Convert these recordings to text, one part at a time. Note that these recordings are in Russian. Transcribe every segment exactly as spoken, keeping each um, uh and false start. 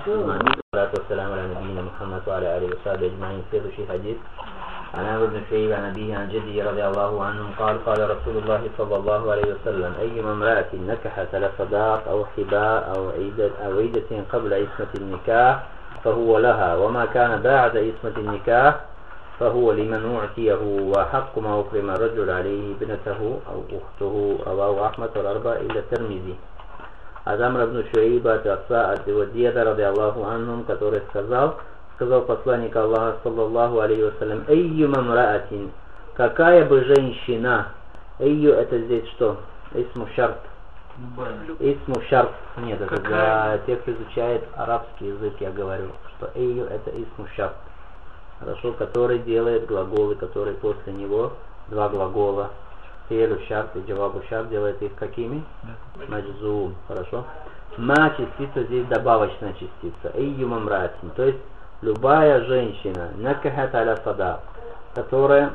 Следующий хадис. عن عمرو بن شعيب عن أبيه عن جده رضي الله عنه قال قال رسول الله صلى الله عليه وسلم أيما امرأة نكحت على صداق أو حباء أو عيدة أو عيدة قبل عصمة النكاح فهو لها وما كان بعد عصمة النكاح فهو لمن أعطيه وحق ما أكرم الرجل عليه ابنته أو أخته رواه أحمد والأربعة إلا الترمذي. От Амра ибн Шуайба, от отца, от его деда, ради Аллаху анхум, который сказал, сказал посланник Аллаха, саллаллаху алейхи вассалям, «Эйю мамраатин», какая бы женщина, «Эйю» это здесь что? Исму шарт. Исму шарт. Нет, это для тех, кто изучает арабский язык, я говорю, что «Эйю» это исму шарт. Хорошо, который делает глаголы, которые после него, два глагола. Фейлю шарт и джавабу шарт делает их какими? Маджзум. Хорошо. Ма частица здесь добавочная частица. Эйю мамраатин. То есть любая женщина, накахат аля садак, которая,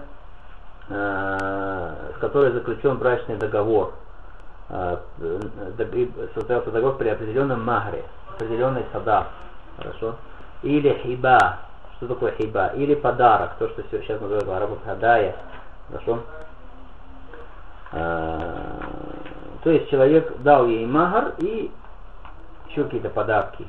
э, с которой заключен брачный договор, э, состоялся договор при определенном махре, определенный садак. Хорошо. Или хиба. Что такое хиба? Или подарок. То, что сейчас называют в арабах хадая. Хорошо. То есть человек дал ей махар и еще какие-то подарки.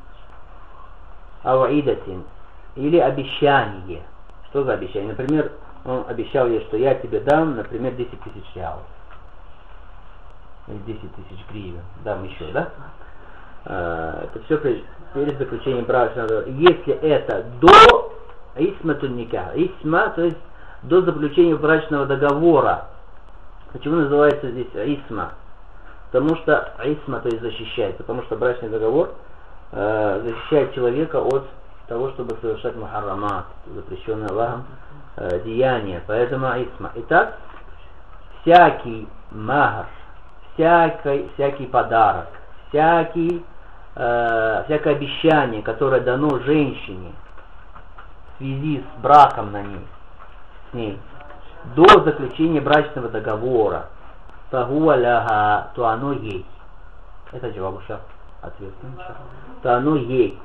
Ауидатин. Или обещание. Что за обещание? Например, он обещал ей, что я тебе дам, например, десять тысяч реалов. Или десять тысяч гривен. Дам еще, да? Это все перед заключением брачного договора. Если это до исматун никах. Исма, то есть до заключения брачного договора. Почему называется здесь исма? Потому что исма, то есть защищает, потому что брачный договор э, защищает человека от того, чтобы совершать мухаррамат, запрещенное Аллахом э, деяние. Поэтому исма. Итак, всякий махар, всякий, всякий подарок, всякий, э, всякое обещание, которое дано женщине в связи с браком на ней, с ней, до заключения брачного договора, тагуаляха, то оно ей. Это джавабу шарт. Ответственный шарт. То оно ей.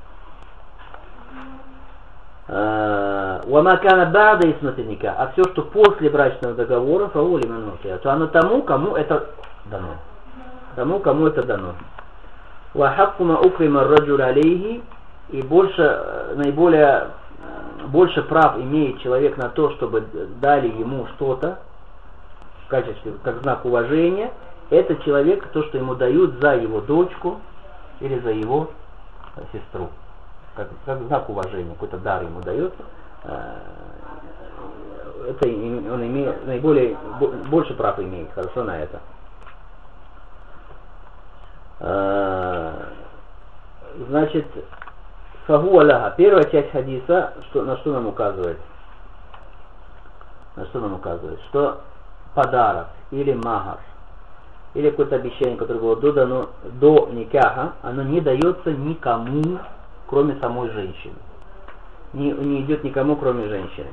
Уамакана бада исматиника. А все, что после брачного договора, фаули манухия, то оно тому, кому это дано. Тому, кому это дано. Уахаккума укрима раджуля алейхи. И больше, наиболее больше прав имеет человек на то, чтобы дали ему что-то в качестве, как знак уважения, это человек, то, что ему дают за его дочку или за его сестру. Как, как знак уважения, какой-то дар ему дается. Это он имеет, наиболее, больше прав имеет, хорошо на это. Значит, Фагуаляха. Первая часть хадиса, что, на что нам указывает? На что нам указывает? Что подарок или махар, или какое-то обещание, которое было додано до никаха, оно не дается никому, кроме самой женщины. Не, не идет никому, кроме женщины.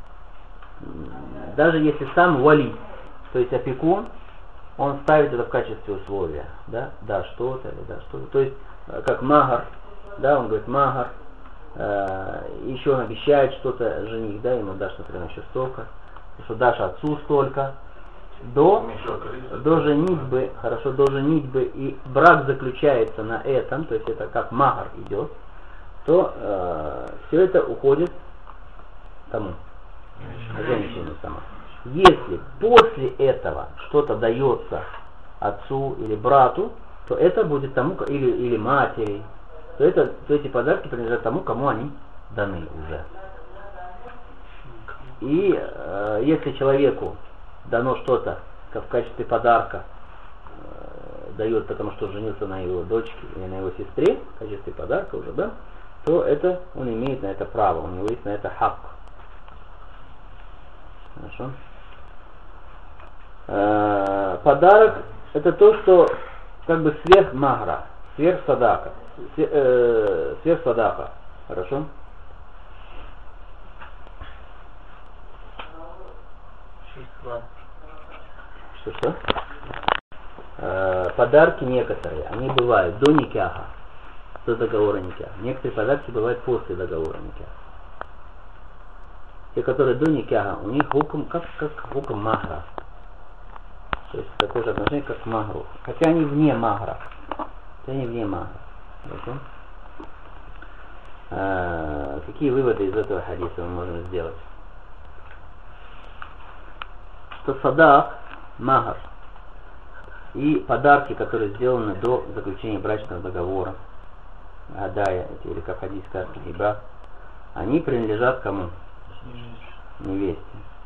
Даже если сам вали, то есть опекун, он ставит это в качестве условия. Да, да что-то, или да что-то. То есть, как махар. Да, он говорит, махар, э, еще он обещает что-то жених, да, ему дашь, например, еще столько, что дашь отцу столько, до, до женитьбы, хорошо, до женитьбы, и брак заключается на этом, то есть это как махар идет, то э, все это уходит тому, женщине сама. Если после этого что-то дается отцу или брату, то это будет тому, или, или матери, то, это, то эти подарки принадлежат тому, кому они даны уже. И э, если человеку дано что-то, как в качестве подарка, э, дает, потому что женился на его дочке или на его сестре, в качестве подарка уже, да, то это он имеет на это право, у него есть на это хак. Хорошо. Э, подарок это то, что как бы сверх махра, сверх садака. Сверх садака. Хорошо? Что-что? Э, подарки некоторые, они бывают до никаха. до договора никаха. Некоторые подарки бывают после договора никаха. Те, которые до никаха, у них хукм как, как хукм махра. То есть такое же отношение, как к махру. Хотя они вне махра. Хотя они вне махра. Хорошо? А, какие выводы из этого хадиса мы можем сделать? Что садак, махр и подарки, которые сделаны до заключения брачного договора, гадая, или как хадис скажет, хиба, они принадлежат кому? Невесте.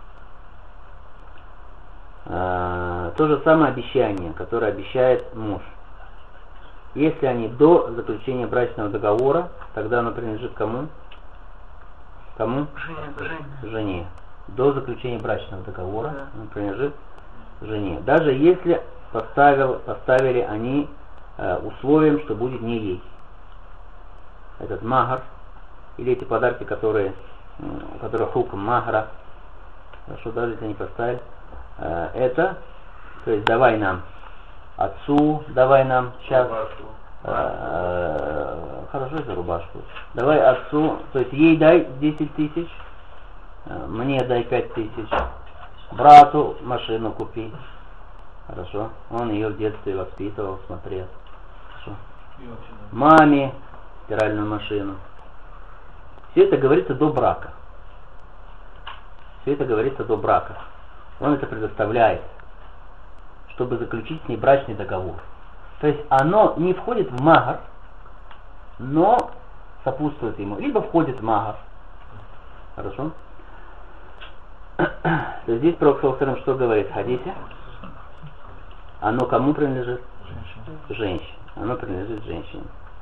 А, то же самое обещание, которое обещает муж. Если они до заключения брачного договора, тогда оно принадлежит кому? Кому? Жене. Жене. До заключения брачного договора да. Оно принадлежит жене. Даже если поставил, поставили они э, условием, что будет не ей. Этот махар, или эти подарки, которые, э, которые хукм махара, хорошо, даже если они поставили, э, это, то есть давай нам отцу, давай нам сейчас, э, э, хорошо, это рубашку, давай отцу, то есть ей дай десять тысяч, э, мне дай пять тысяч, брату машину купи, хорошо, он ее в детстве воспитывал, смотрел, хорошо, маме стиральную машину. Все это говорится до брака. Все это говорится до брака. Он это предоставляет, чтобы заключить с ней брачный договор. То есть оно не входит в махар, но сопутствует ему. Либо входит в махар. Хорошо? То есть здесь Пророк саллаллаху алейхи ва саллям что говорит в хадисе? Оно кому принадлежит? Женщине. Оно принадлежит женщине.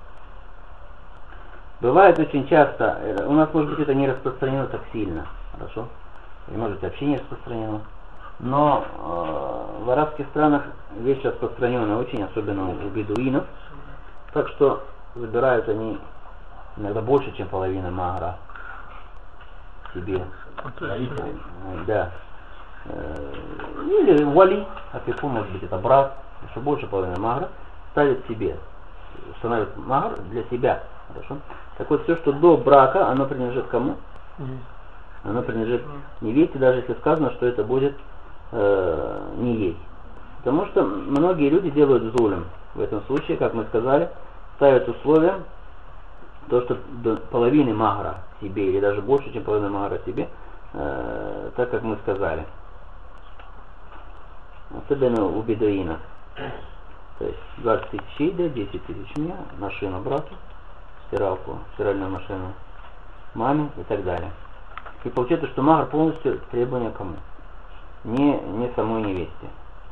Бывает очень часто, у нас может быть это не распространено так сильно, хорошо? Или может быть вообще не распространено. Но э, в арабских странах вещь распространена очень, особенно у бедуинов. Так что забирают они иногда больше, чем половина махра себе. Да. Или вали, опеку, может быть это брат, еще больше половины махра ставит себе, устанавливает махр для себя. Хорошо? Так вот, все, что до брака, оно принадлежит кому? Оно принадлежит невесте, даже если сказано, что это будет э, не ей. Потому что многие люди делают зулем. В этом случае, как мы сказали, ставят условия, то, что до половины махра себе, или даже больше, чем половина махра себе, э, так как мы сказали. Особенно у бедуинов. То есть двадцать тысяч ей, десять тысяч мне, машину брату, стиралку, стиральную машину маме и так далее. И получается, что махр полностью требования кому? Не, не самой невесте.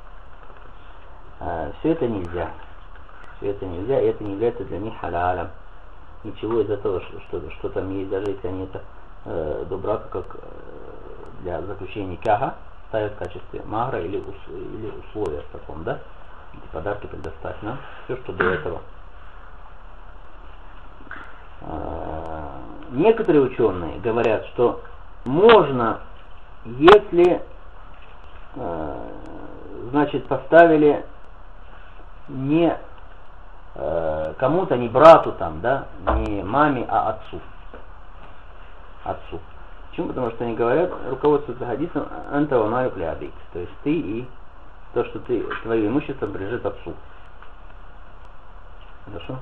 А, все это нельзя. Все это нельзя, и это не является для них халялем. Ничего из этого, что, что, что там есть, даже если они это э, до брака, как э, для заключения никаха, ставят в качестве махра или, ус, или условия в таком, да? Эти подарки предоставь нам. Все, что до этого. А, некоторые ученые говорят, что можно, если э, значит поставили не э, кому-то, не брату там, да, не маме, а отцу. Отцу. Почему? Потому что они говорят, руководствуются хадисом анта ва малю ли абик. То есть ты и то, что ты, твое имущество принадлежит отцу. Хорошо?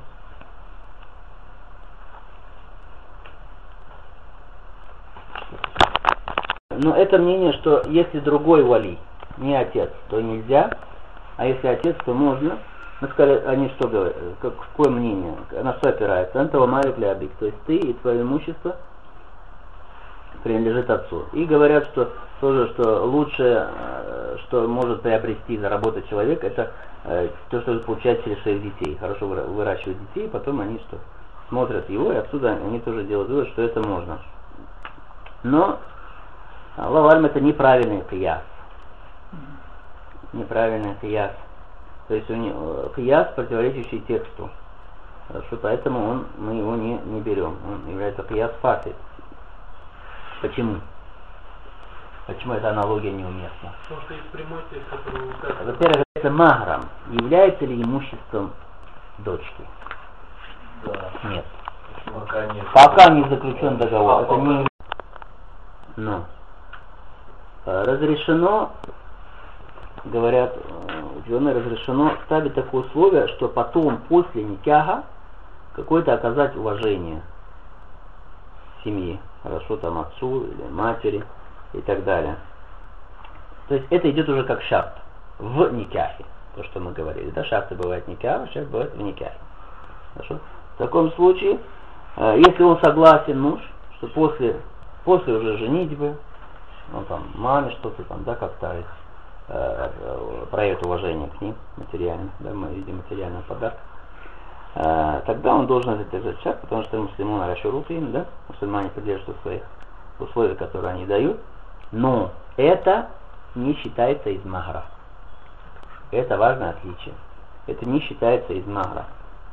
Но это мнение, что если другой вали, не отец, то нельзя, а если отец, то можно. Мы сказали, они что говорят, какое мнение, на что опирается? Антова марик ли абик, то есть ты и твое имущество принадлежит отцу. И говорят, что тоже, что лучшее, что может приобрести, заработать человек, это то, что получает через своих детей. Хорошо выращивать детей, потом они что? Смотрят его, и отсюда они тоже делают вывод, что это можно. Но Аллаху алям, это неправильный кияс. Неправильный кияс. То есть у него кияс, противоречащий тексту. Хорошо, поэтому он, мы его не, не берем. Он является кияс фасид. Почему? Почему эта аналогия неуместна? Потому что есть прямой текст, который указывает. Во-первых, это махрам. Является ли имуществом дочки? Да. Нет. Пока нет. Пока не заключен договор. А, это не... Но. Разрешено, говорят ученые, разрешено ставить такое условие, что потом, после никяха, какое-то оказать уважение семьи. Хорошо, там отцу или матери и так далее. То есть это идет уже как шарт в никяхе. То, что мы говорили. Да, шарты бывают никяха, шарт бывает в никяхе. Хорошо? В таком случае, если он согласен, муж, что после, после уже женитьбы, ну там, маме что-то там, да, как-то их э, проявит уважение к ним материально, да, мы видим материальный подарок, э, тогда он должен это держать шаг, потому что мусульмане расширут им, да, мусульмане поддерживают своих условий, которые они дают, но это не считается из махра. Это важное отличие. Это не считается из махра.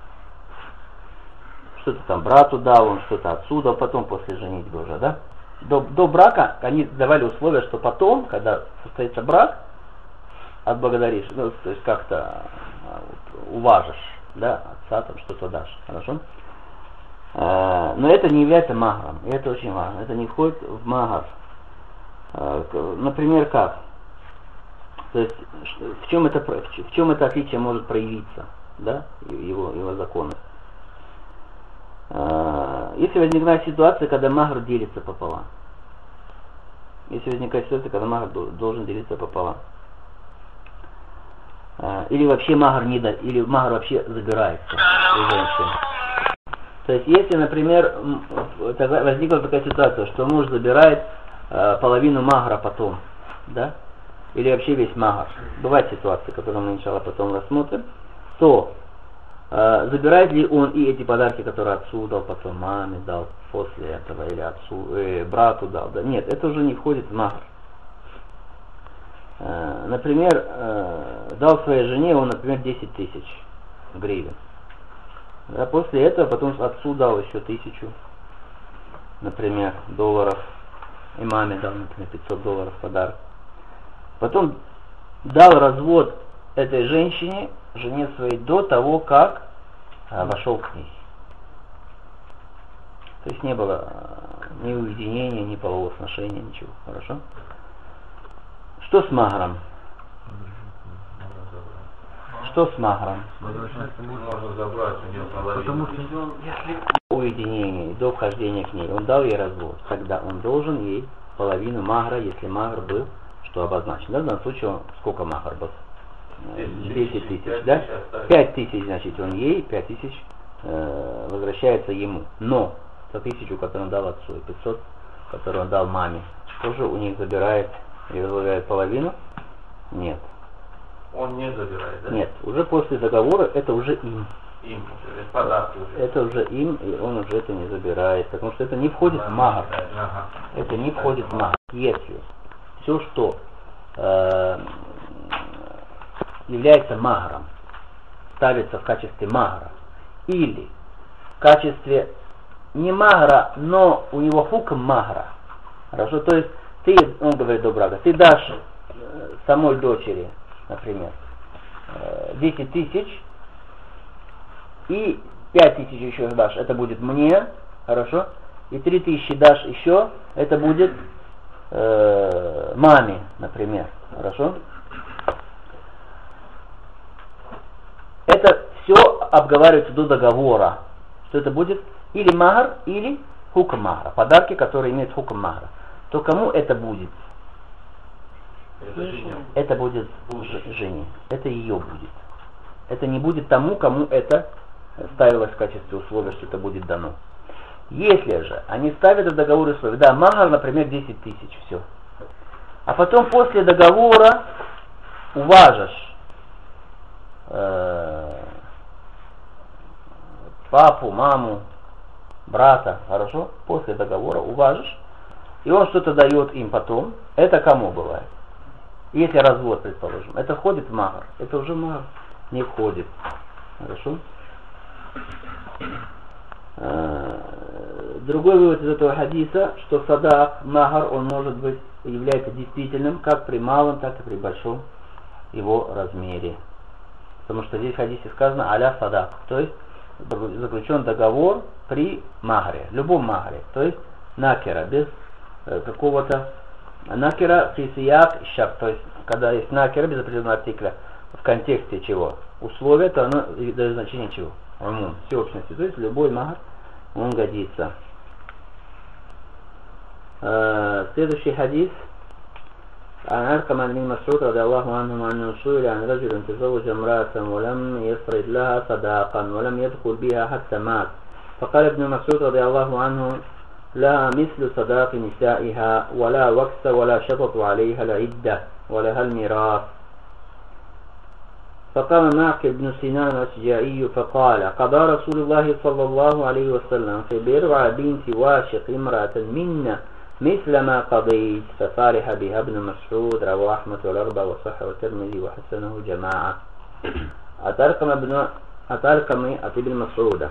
Что-то там брату дал, он что-то отсюда, потом после женитьбы уже, да? До, до брака они давали условия, что потом, когда состоится брак, отблагодаришь, ну, то есть как-то уважишь, да, отца там что-то дашь, хорошо? Э, но это не является махром, и это очень важно, это не входит в махр. Э, например, как? То есть в чем это, в чем это отличие может проявиться, да, его, его законы? Если возникает ситуация, когда махр делится пополам. Если возникает ситуация, когда махр должен делиться пополам. Или вообще махр не да, или махр вообще забирается у женщины. То есть если, например, возникла такая ситуация, что муж забирает половину махра потом, да, или вообще весь махр. Бывают ситуации, которые мы сначала потом рассмотрим, то забирает ли он и эти подарки, которые отцу дал, потом маме дал, после этого, или отцу, э, брату дал? Да? Нет, это уже не входит в махр. Э, например, э, дал своей жене он, например, десять тысяч гривен. Да, после этого потом отцу дал еще тысячу, например, долларов, и маме дал, например, пятьсот долларов подарок. Потом дал развод этой женщине, жене своей, до того, как а, вошел к ней. То есть не было а, ни уединения, ни полового сношения, ничего. Хорошо? Что с махром? Что с махром? Можно забрать у нее половину. Потому что если Уединение, до вхождения к ней. Он дал ей развод. Тогда он должен ей половину махра, если махр был, что обозначено. Да, в данном случае сколько махр был? десять тысяч, да? пять тысяч, значит, он ей, пять тысяч э, возвращается ему. Но сто тысяч, которую он дал отцу, и пятьсот, которую он дал маме, тоже у них забирает и возлагает половину? Нет. Он не забирает, да? Нет, уже после договора это уже им. Им, это подарки уже. Это уже им, и он уже это не забирает, потому что это не входит в махр. Ага. Это не входит в махр. Если все, что э, является махром, ставится в качестве махра, или в качестве не махра, но у него хукм махра. Хорошо, то есть ты, он говорит до брака, ты дашь э, самой дочери, например, э, десять тысяч, и пять тысяч еще дашь, это будет мне, хорошо, и три тысячи дашь еще, это будет э, маме, например, хорошо. Это все обговаривается до договора, что это будет или махр, или хукм махра, подарки, которые имеют хукм махра. То кому это будет? Это жене. Это будет ж- жене, это ее будет. Это не будет тому, кому это ставилось в качестве условия, что это будет дано. Если же они ставят в договоре условия, да, махр, например, десять тысяч, все. А потом после договора уважишь э, папу, маму, брата, хорошо, после договора уважишь, и он что-то дает им потом, это кому бывает? Если развод, предположим, это входит в махр, это уже махр не входит, хорошо? Другой вывод из этого хадиса, что садак, махр, он может быть, является действительным как при малом, так и при большом его размере. Потому что здесь в хадисе сказано аля садак, то есть заключен договор при махре, любом махре, то есть накера, без э, какого-то накера фисияк шарт, то есть когда есть накера без определенного артикля в контексте чего? Условия, то оно дает значение чего? Умум, всеобщности, то есть любой махр, он годится. Э, следующий хадис. عن علقمة بن مسعود رضي الله عنه أنه سئل عن رجل تزوج امرأة ولم يفرض لها صداقا ولم يدخل بها حتى مات فقال ابن مسعود رضي الله عنه لا مثل صداق نسائها ولا وكس ولا شطط عليها العدة ولها الميراث فقام معقل بن سنان الأشجعي فقال قضى رسول الله صلى الله عليه وسلم في بروع بنت واشق امرأة منا مثل ما قضيت فصالح بها ابن مسعود رواه أحمد والأربعة وصححه والترمذي وحسنه جماعة. أتركم ابن أتركم ابن مسعود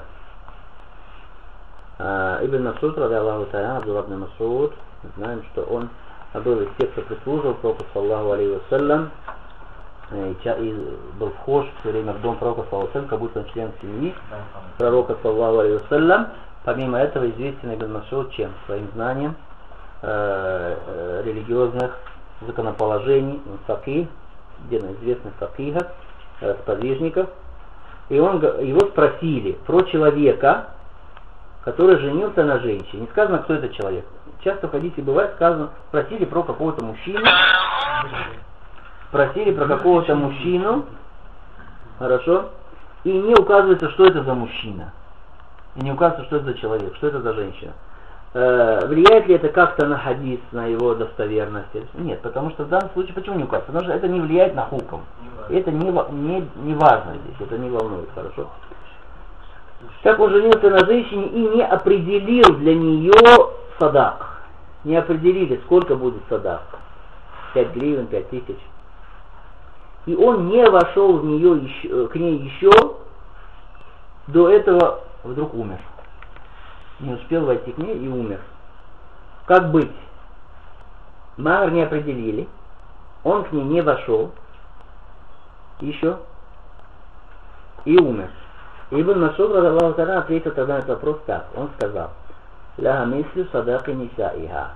ابن مسعود رضي الله تعالى عبد الله بن مسعود, знаем, что он был из тех, кто прислуживал пророку саллаллаху алейхи вассалям и был вхож все время в дом пророка саллаллаху алейхи вассалям, как будто он член семьи пророка саллаллаху алейхи вассалям. Помимо этого известен ибн Мас'уд чем? Своим знанием религиозных законоположений, факих, один известных факихов, сподвижников. И он, его спросили про человека, который женился на женщине. Не сказано, кто это человек. Часто в хадисе бывает сказано, спросили про какого-то мужчину, спросили про какого-то мужчину, хорошо, и не указывается, что это за мужчина. И не указывается, что это за человек, что это за женщина. Э, влияет ли это как-то на хадис, на его достоверность? Нет, потому что в данном случае, почему не указывается? Потому что это не влияет на хукм. Это не, не, не важно здесь, это не волнует, хорошо. Так он женился на женщине и не определил для нее садак. Не определили, сколько будет садак. Пять гривен, пять тысяч. И он не вошел в нее еще, к ней еще, до этого вдруг умер. Не успел войти к ней и умер. Как быть? Махр не определили, он к ней не вошел еще и умер. Ибн Мас'уд радиллаху та'аля ответил тогда на этот вопрос так. Он сказал: «Ля мислю садаки нисаиха».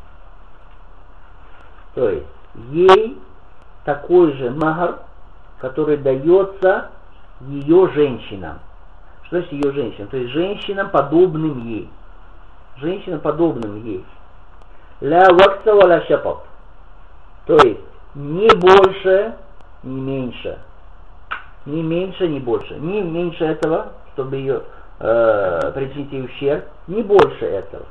То есть, ей такой же махр, который дается ее женщинам. Что значит ее женщинам? То есть женщинам, подобным ей. Женщинам, подобным ей. Ля вакса ва ля шапат. То есть, не больше, не меньше. Не меньше, не больше. Не меньше этого, чтобы ее э, причинить ей ущерб. Не больше этого.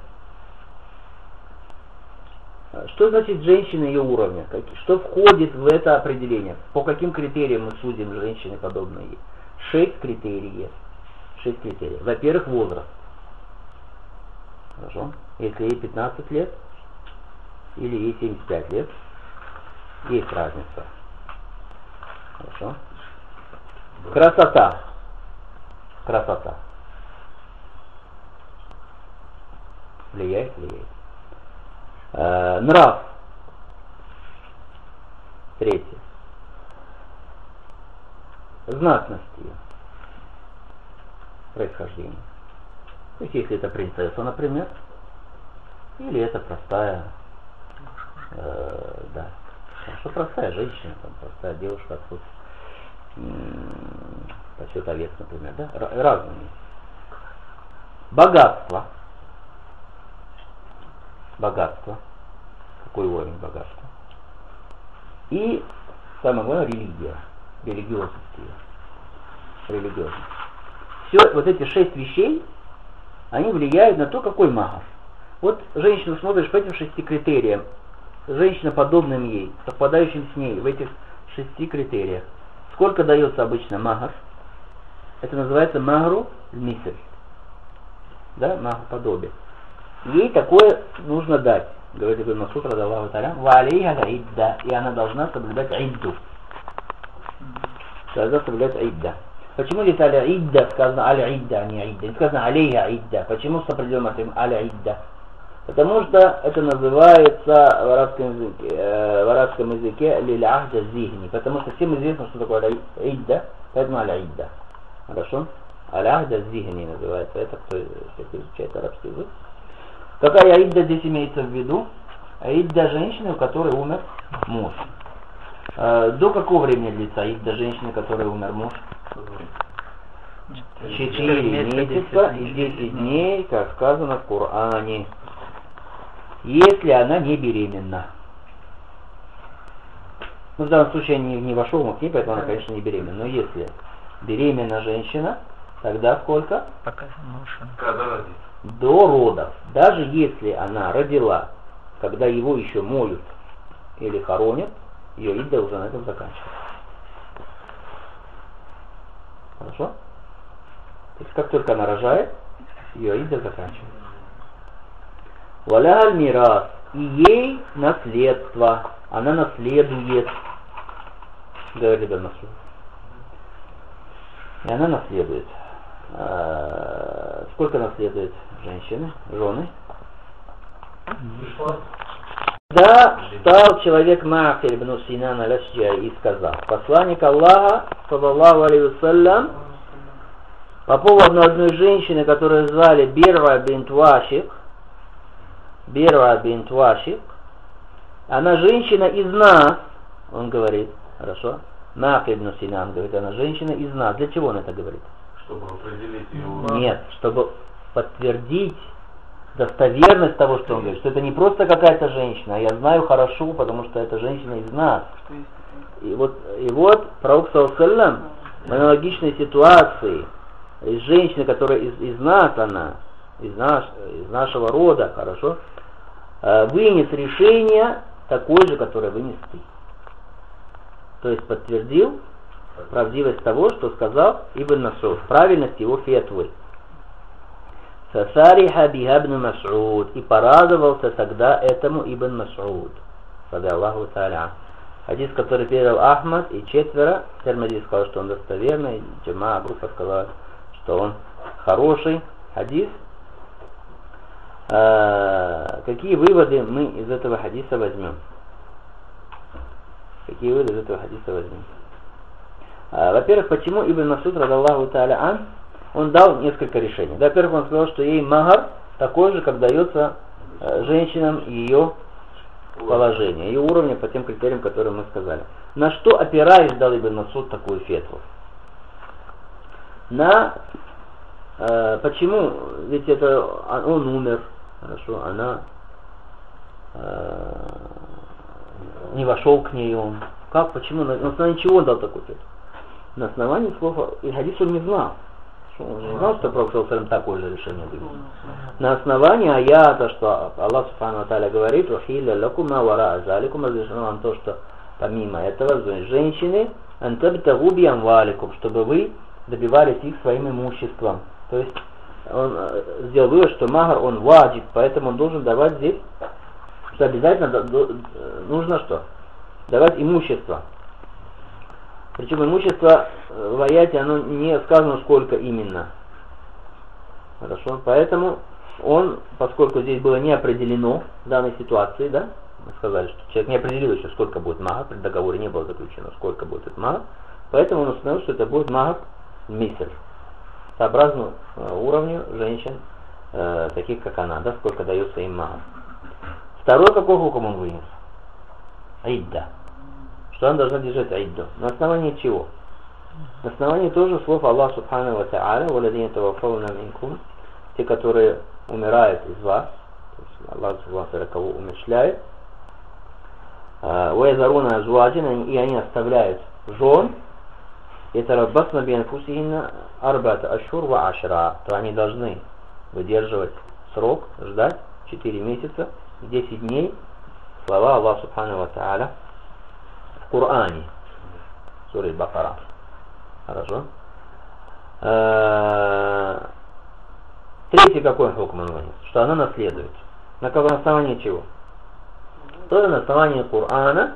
Что значит женщина ее уровня? Что входит в это определение? По каким критериям мы судим женщины, подобные ей? Шесть критериев. Шесть критериев. Во-первых, возраст. Хорошо. Если ей пятнадцать лет или ей семьдесят пять лет, есть разница. Хорошо. Красота. Красота. Влияет, влияет. Э, нрав. Третье. Знатность ее. Происхождение. То есть, если это принцесса, например, или это простая, э, да, хорошо, простая женщина, там, простая девушка, отсюда, подсчет овец, например, да, разные. Богатство. Богатство. Какой уровень богатства? И, самое главное, религия. Религиозность ее. Религиозность. Все вот эти шесть вещей, они влияют на то, какой махр. Вот женщину смотришь по этим шести критериям. Женщина, подобным ей, совпадающим с ней в этих шести критериях. Сколько дается обычно махр? Это называется махру мисль. Да, махр подобие. Ей такое нужно дать. Говорит Ибн Мас'уд радиллаху та'аля, ва алейха идда, и она должна соблюдать идду. Должна соблюдать идда. Почему здесь аля идда сказано аля идда, а не идда? Не сказано алейха идда. Почему с определенным аля идда? Потому что это называется в арабском языке, э, в арабском языке лиль-ахда зихни. Потому что всем известно, что такое идда, поэтому аля идда. Хорошо? Аль-Ахд аль-Зихни называется. Это кто изучает арабский язык. Какая аидда здесь имеется в виду? Аидда женщины, у которой умер муж. До какого времени длится аидда женщины, у которой умер муж? Четыре месяца и десять дней, как сказано в Коране. Если она не беременна. Ну, в данном случае не, не вошел в книгу, поэтому она, конечно, не беременна. Но если беременна женщина, тогда сколько? Пока муж. Когда родит? До родов. Даже если она родила, когда его еще моют или хоронят, ее идда уже на этом заканчивается. Хорошо? То есть как только она рожает, ее идда заканчивается. Валя аль-мирас. И ей наследство. Она наследует. Говорит Ибн Мас'уд. И она наследует. А, сколько наследует женщины, жены? Да, стал человек Ма'киль ибн Синан аль-Ашджа'и и сказал: посланник Аллаха, саллаллаху алейхи вассалям, по поводу одной женщины, которую звали Бирва бинт Вашик, Бирва бинт Вашик, она женщина из нас, он говорит, хорошо, Ма'киль ибн Синан говорит, она женщина из нас. Для чего он это говорит? Чтобы определить ее... Нет, чтобы подтвердить достоверность того, что он говорит, что это не просто какая-то женщина, а я знаю хорошо, потому что это женщина из нас. И вот, и вот пророк саллаллаху в аналогичной ситуации из женщины, которая из, из нас она, из, наш, из нашего рода, хорошо, вынес решение такое же, которое вынес ты. То есть подтвердил правдивость того, что сказал Ибн Мас'уд, правильность его фетвы. Фасариха биха ибн Мас'уд, и порадовался тогда этому Ибн Мас'уд, ради Аллаху та'аля. Хадис, который передал Ахмад и четверо, Термизи сказал, что он достоверный, Джама группа сказала, что он хороший хадис. А, какие выводы мы из этого хадиса возьмем? Какие выводы из этого хадиса возьмем? А, во-первых, почему Ибн Мас'уд, ради Аллаху та'аля ан, он дал несколько решений. Во-первых, он сказал, что ей магар такой же, как дается э, женщинам ее положение, ее уровня по тем критериям, которые мы сказали. На что опираясь, дал Ибн Мас'уд такую фетву? На э, почему? Ведь это он умер, хорошо, она э, не вошел к ней он. Как? Почему? На, на основании чего он дал такую фетву? На основании слова и хадис он не знал. Он не знал, что Пророк саллаллаху алейхи ва саллям такое же решение вынес. На основании аята, что Аллах субхану ва тааля говорит: «Ухилля лакум ма вара заликум», разрешено вам то, что помимо этого, женщины, антабтагу би амваликум, чтобы вы добивались их своим имуществом. То есть он сделал вывод, что магар он ваджиб, поэтому он должен давать здесь, что обязательно нужно что? Давать имущество. Причем имущество в аяте, оно не сказано, сколько именно. Хорошо? Поэтому он, поскольку здесь было не определено в данной ситуации, да, мы сказали, что человек не определил еще, сколько будет магар, при договоре не было заключено, сколько будет этот магар, поэтому он установил, что это будет магар мисер, сообразно уровню женщин, э, таких как она, да, сколько дается им магар. Второй какой хукм он вынес? Аидда. Что она должна держать аидду. На основании чего? На основании тоже слов Аллаха субхану ва тааля: «Валадина таваффауна минкум», те, которые умирают из вас, то есть Аллах субхану ва тааля кого умерщвляет, «Ваязаруна азваджин», и они оставляют жен, «Ятараббасна би анфусихинна арбата ашхур ва ашра», то они должны выдерживать срок, ждать четыре месяца, десять дней, слова Аллаха субхану ва тааля в Коране, сура Бакара. Хорошо. Третий какой хукм он вынес? Что она наследует. На каком основании чего? Тоже на основании Корана.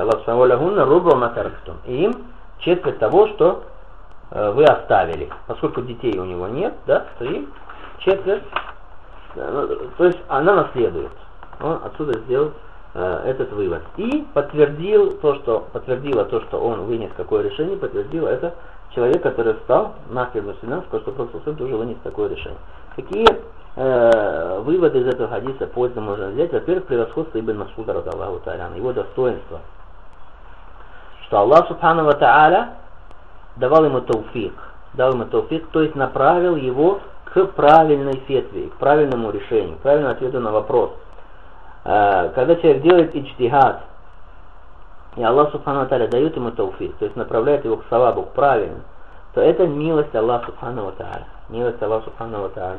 И им четверть того, что э, вы оставили. Поскольку детей у него нет, да, то им четверть. Э, то есть она наследует. Он отсюда сделал э, этот вывод. И подтвердил то, что подтвердила то, что он вынес какое решение, подтвердила это человек, который встал, нахер мусульман, сказал, что просто суд уже вынес такое решение. Какие э, выводы из этого хадиса пользы можно взять? Во-первых, превосходство Ибн Масуда, ради Аллаху Та'аля, его достоинство. Что Аллах Субхану ва Та'аля давал ему тауфик, дал ему тауфик, то есть направил его к правильной фетве, к правильному решению, к правильному ответу на вопрос. Э, когда человек делает иджтихад, и Аллах Субхану ва Та'аля дает ему тауфик, то есть направляет его к савабу, к правильному, то это милость Аллаха Субхану ва Та'аля. Милость Аллаха Субхану ва Та'аля.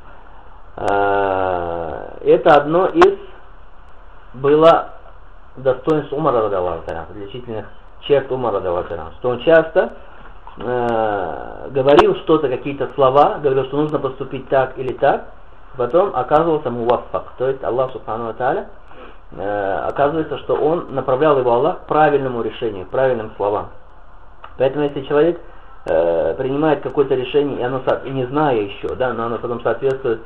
Это одно из было достоинств Умара, ради Аллаху Та'аля, отличительных черт Умара, ради Аллаху Та'аля, что он часто э, говорил что-то, какие-то слова, говорил, что нужно поступить так или так, потом оказывался муваффак, то есть Аллах Субхану ва Та'аля, э, оказывается, что он направлял его Аллах к правильному решению, к правильным словам. Поэтому если человек э, принимает какое-то решение, и оно и не зная еще, да, но оно потом соответствует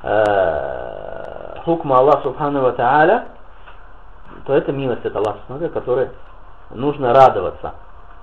э, хукму Аллаха Субхану ва Та'аля, то это милость от Аллаха Субхану ва Та'аля, которой нужно радоваться.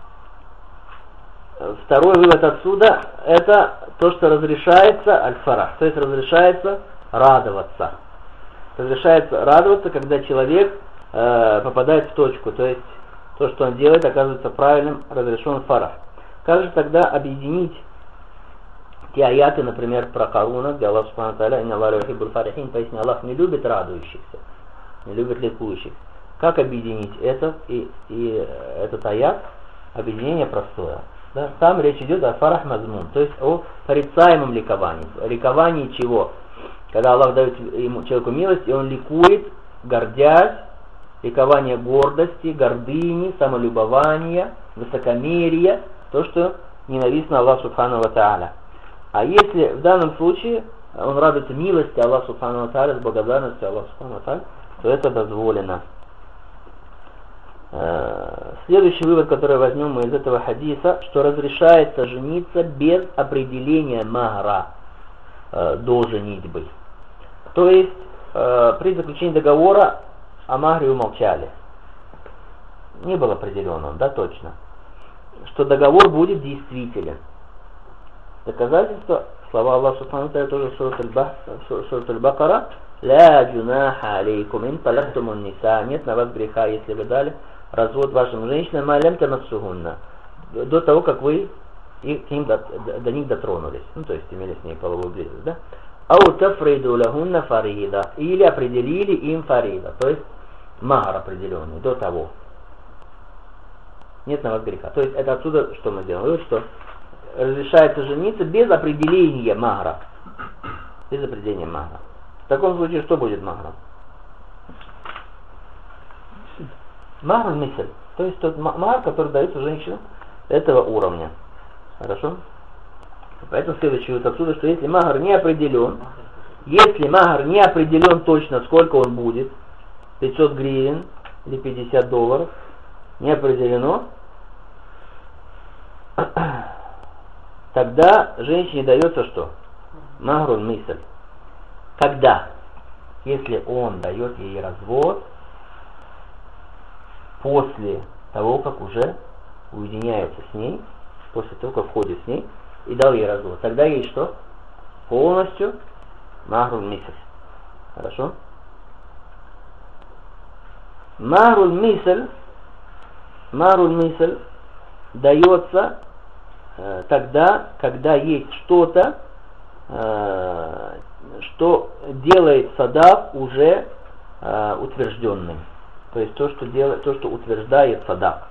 Второй вывод отсюда, это то, что разрешается аль-фарах, то есть разрешается радоваться. Разрешается радоваться, когда человек э, попадает в точку, то есть то, что он делает, оказывается правильным, разрешен фарах. Как же тогда объединить те аяты, например, про Каруна, где Аллах Субхану ва Та'аля, «Инна Аллаха юхиббуль фарихин», пояснил, Аллах не любит радующихся, не любит ликующих. Как объединить это и, и этот аят? Объединение простое. Да? Там речь идет о фарах мазмун, то есть о порицаемом ликовании. О ликовании чего? Когда Аллах дает ему, человеку милость, и он ликует, гордясь, ликование гордости, гордыни, самолюбования, высокомерия, то, что ненавистно Аллаху Субхану ва Та'аля. А если в данном случае он радуется милости Аллаха Субхану ва Та'аля, с благодарностью Аллаху Субхану ва Та'аля, то это дозволено. Следующий вывод, который возьмем мы из этого хадиса, что разрешается жениться без определения махра э, до женитьбы. То есть э, при заключении договора о махре умолчали. Не было определено, да, точно, что договор будет действителен. Доказательство, слова Аллаха Субхану ва Та'аля тоже в Сурат Аль-Бакара: «Ля джунаха алейкум ин талактумун ниса», нет на вас греха, если вы дали развод вашим женщинам, малям тамассухунна, до того, как вы и к ним до, до, до них дотронулись, ну то есть имели с ней половую близость, да? Ау тафриду лахунна фарида, или определили им фарида, то есть махар определенный, до того. Нет на вас греха. То есть это отсюда, что мы делаем? Вывод, что разрешается жениться без определения махра. Без определения махра. В таком случае что будет махром? Махр мисль, то есть тот махр, который дается женщинам этого уровня. Хорошо? Поэтому следующий вот отсюда, что если махр не определен, если махр не определен точно, сколько он будет, пятьсот гривен или пятьдесят долларов, не определено, тогда женщине дается что? Махрун мисль. Когда? Если он дает ей развод после того, как уже уединяется с ней, после того, как входит с ней, и дал ей развод. Тогда ей что? Полностью махрун мисль. Хорошо? Махрун мисль, махрун мисль дается э, тогда, когда есть что-то, э, что делает садак уже э, утвержденным. То есть то, что делает, то, что утверждает садак.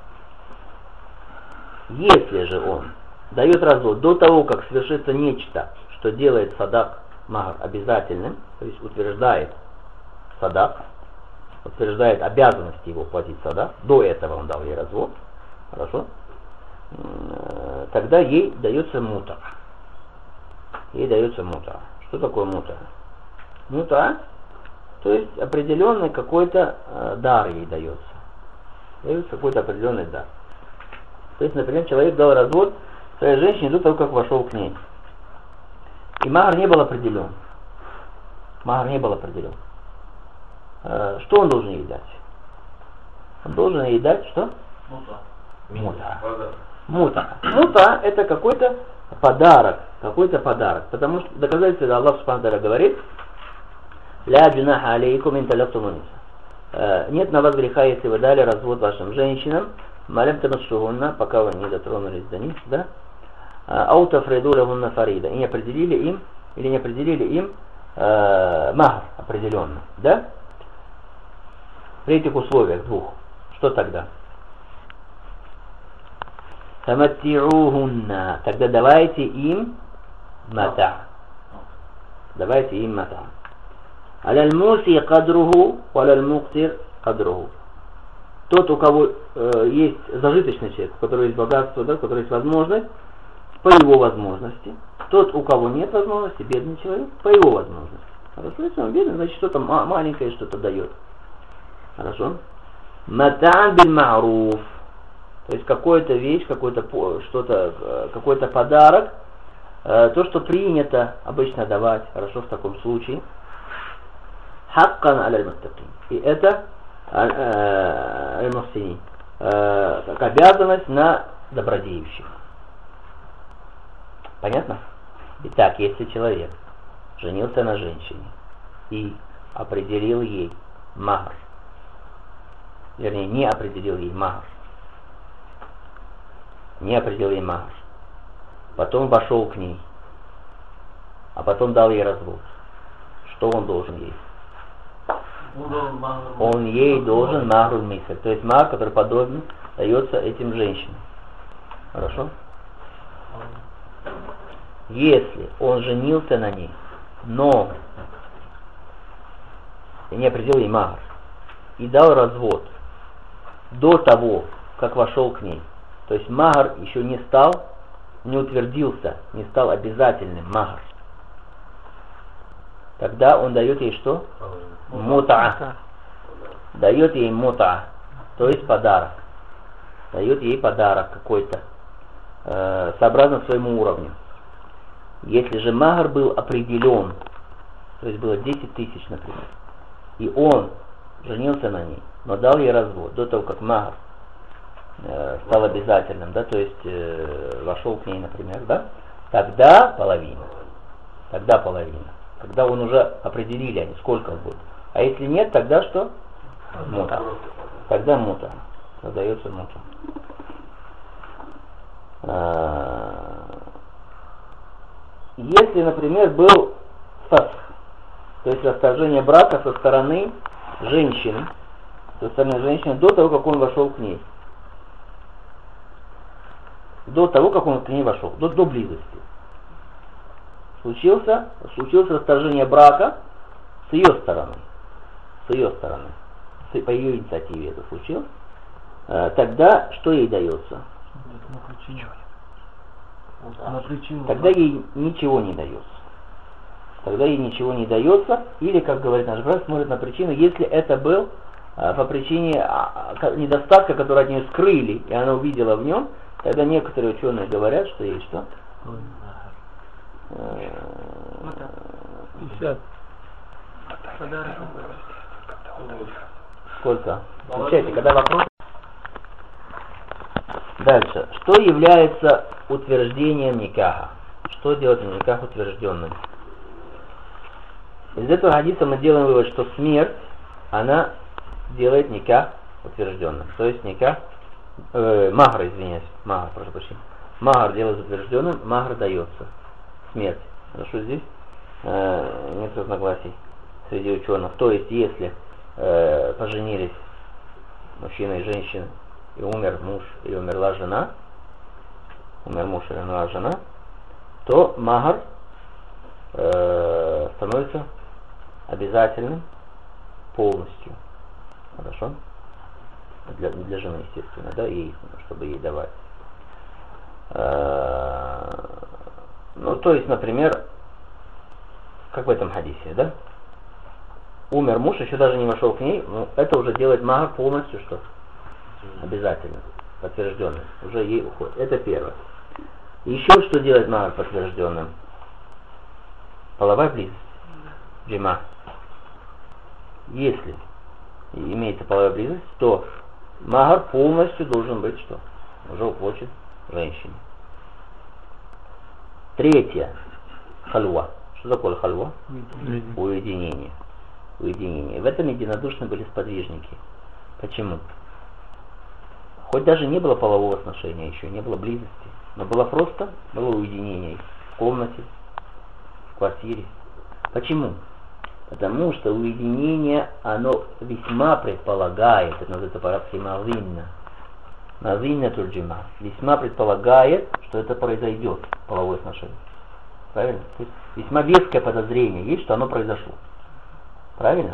Если же он дает развод до того, как совершится нечто, что делает садак махр обязательным, то есть утверждает садак, утверждает обязанность его платить садак, до этого он дал ей развод, хорошо, тогда ей дается мута. Ей дается мута. Что такое мута? Мута, то есть определенный какой-то э, дар ей дается. Дается какой-то определенный дар. То есть, например, человек дал развод своей женщине до того, как вошел к ней. И махр не был определен. Махр не был определен. Э, что он должен ей дать? Он должен ей дать что? Мута. Мута. Мута. Мута это какой-то подарок, какой-то подарок. Потому что доказательство, да, Аллах Субхану ва Тааля говорит: «Ля джунаха алейкум ин талактумун ниса». Нет на вас греха, если вы дали развод вашим женщинам, малям тамассухунна, пока вы не дотронулись до них, да? Ау тафриду лахунна фарида. И не определили им, или не определили им э, махр определенно, да? При этих условиях двух. Что тогда? Таматти'ухунна. Тогда давайте им мата. Давайте им мата. Аляль муси кадруху, валяль муктир кадруху. Тот, у кого э, есть зажиточный человек, у которого есть богатство, да, у которого есть возможность, по его возможности. Тот, у кого нет возможности, бедный человек, по его возможности. Хорошо, если он бедный, значит что-то маленькое что-то дает. Хорошо. Мата'ан биль ма'руф. То есть какая-то вещь, какой-то что-то, какой-то подарок, то, что принято обычно давать, хорошо, в таком случае. Хаккан аляль муттакин. И это аль-мухсини, как обязанность на добродеющих. Понятно? Итак, если человек женился на женщине и определил ей махр, вернее, не определил ей махр, не определил ей махр, потом вошел к ней, а потом дал ей развод, что он должен ей? Он ей должен махруль мисаль, то есть махр, который подобен, дается этим женщинам. Хорошо? Если он женился на ней, но не определил ей махр и дал развод до того, как вошел к ней, то есть махр еще не стал, не утвердился, не стал обязательным махр, тогда он дает ей что? Мута. Дает ей мута, то есть подарок. Дает ей подарок какой-то, э, сообразно своему уровню. Если же махр был определен, то есть было десять тысяч, например, и он женился на ней, но дал ей развод до того, как махр э, стал обязательным, да, то есть э, вошел к ней, например, да, тогда половина. Тогда половина. Когда он уже определили они, сколько он будет. А если нет, тогда что? Мута. Тогда мута. Дается мута. Если, например, был фасх, то есть расторжение брака со стороны женщины, со стороны женщины до того, как он вошел к ней. До того, как он к ней вошел, до, до близости. Случился, случилось расторжение брака с ее стороны. С ее стороны. С, по ее инициативе это случилось. А, тогда что ей дается? Тогда ей ничего не дается. Тогда ей ничего не дается. Или, как говорит наш брат, смотрит на причину, если это был а, по причине а, недостатка, который от нее скрыли, и она увидела в нем, тогда некоторые ученые говорят, что ей что? пятьдесят. Сколько? Включайте, когда вопрос. Дальше. Что является утверждением никаха? Что делать никах утвержденным? Из этого хадиса мы делаем вывод, что смерть, она делает никах утвержденным. То есть никах, э, махр, извиняюсь, махр, прошу прощения. Махр делается утвержденным, махр дается. Смерть. Хорошо, здесь э, нет разногласий среди ученых. То есть, если э, поженились мужчина и женщина, и умер муж, и умерла жена, умер муж или умерла жена, то махр э, становится обязательным полностью. Хорошо? Для, для жены, естественно, да, ей, чтобы ей давать. Э, ну, то есть, например, как в этом хадисе, да? Умер муж, еще даже не вошел к ней, но это уже делает махр полностью что? Обязательно, подтвержденным. Уже ей уходит. Это первое. Еще что делает махр подтвержденным? Половая близость. Джима. Если имеется половая близость, то махр полностью должен быть что? Уже уплачен. женщине. Третье. Хальва. Что такое хальва? Уединение. Уединение. В этом единодушны были сподвижники. Почему? Хоть даже не было полового отношения еще, не было близости, но было просто, было уединение в комнате, в квартире. Почему? Потому что уединение, оно весьма предполагает, это называется по-арабски мазинна, мазинна турджима, весьма предполагает, что это произойдет, половое отношение. Правильно? То есть весьма веское подозрение есть, что оно произошло. Правильно?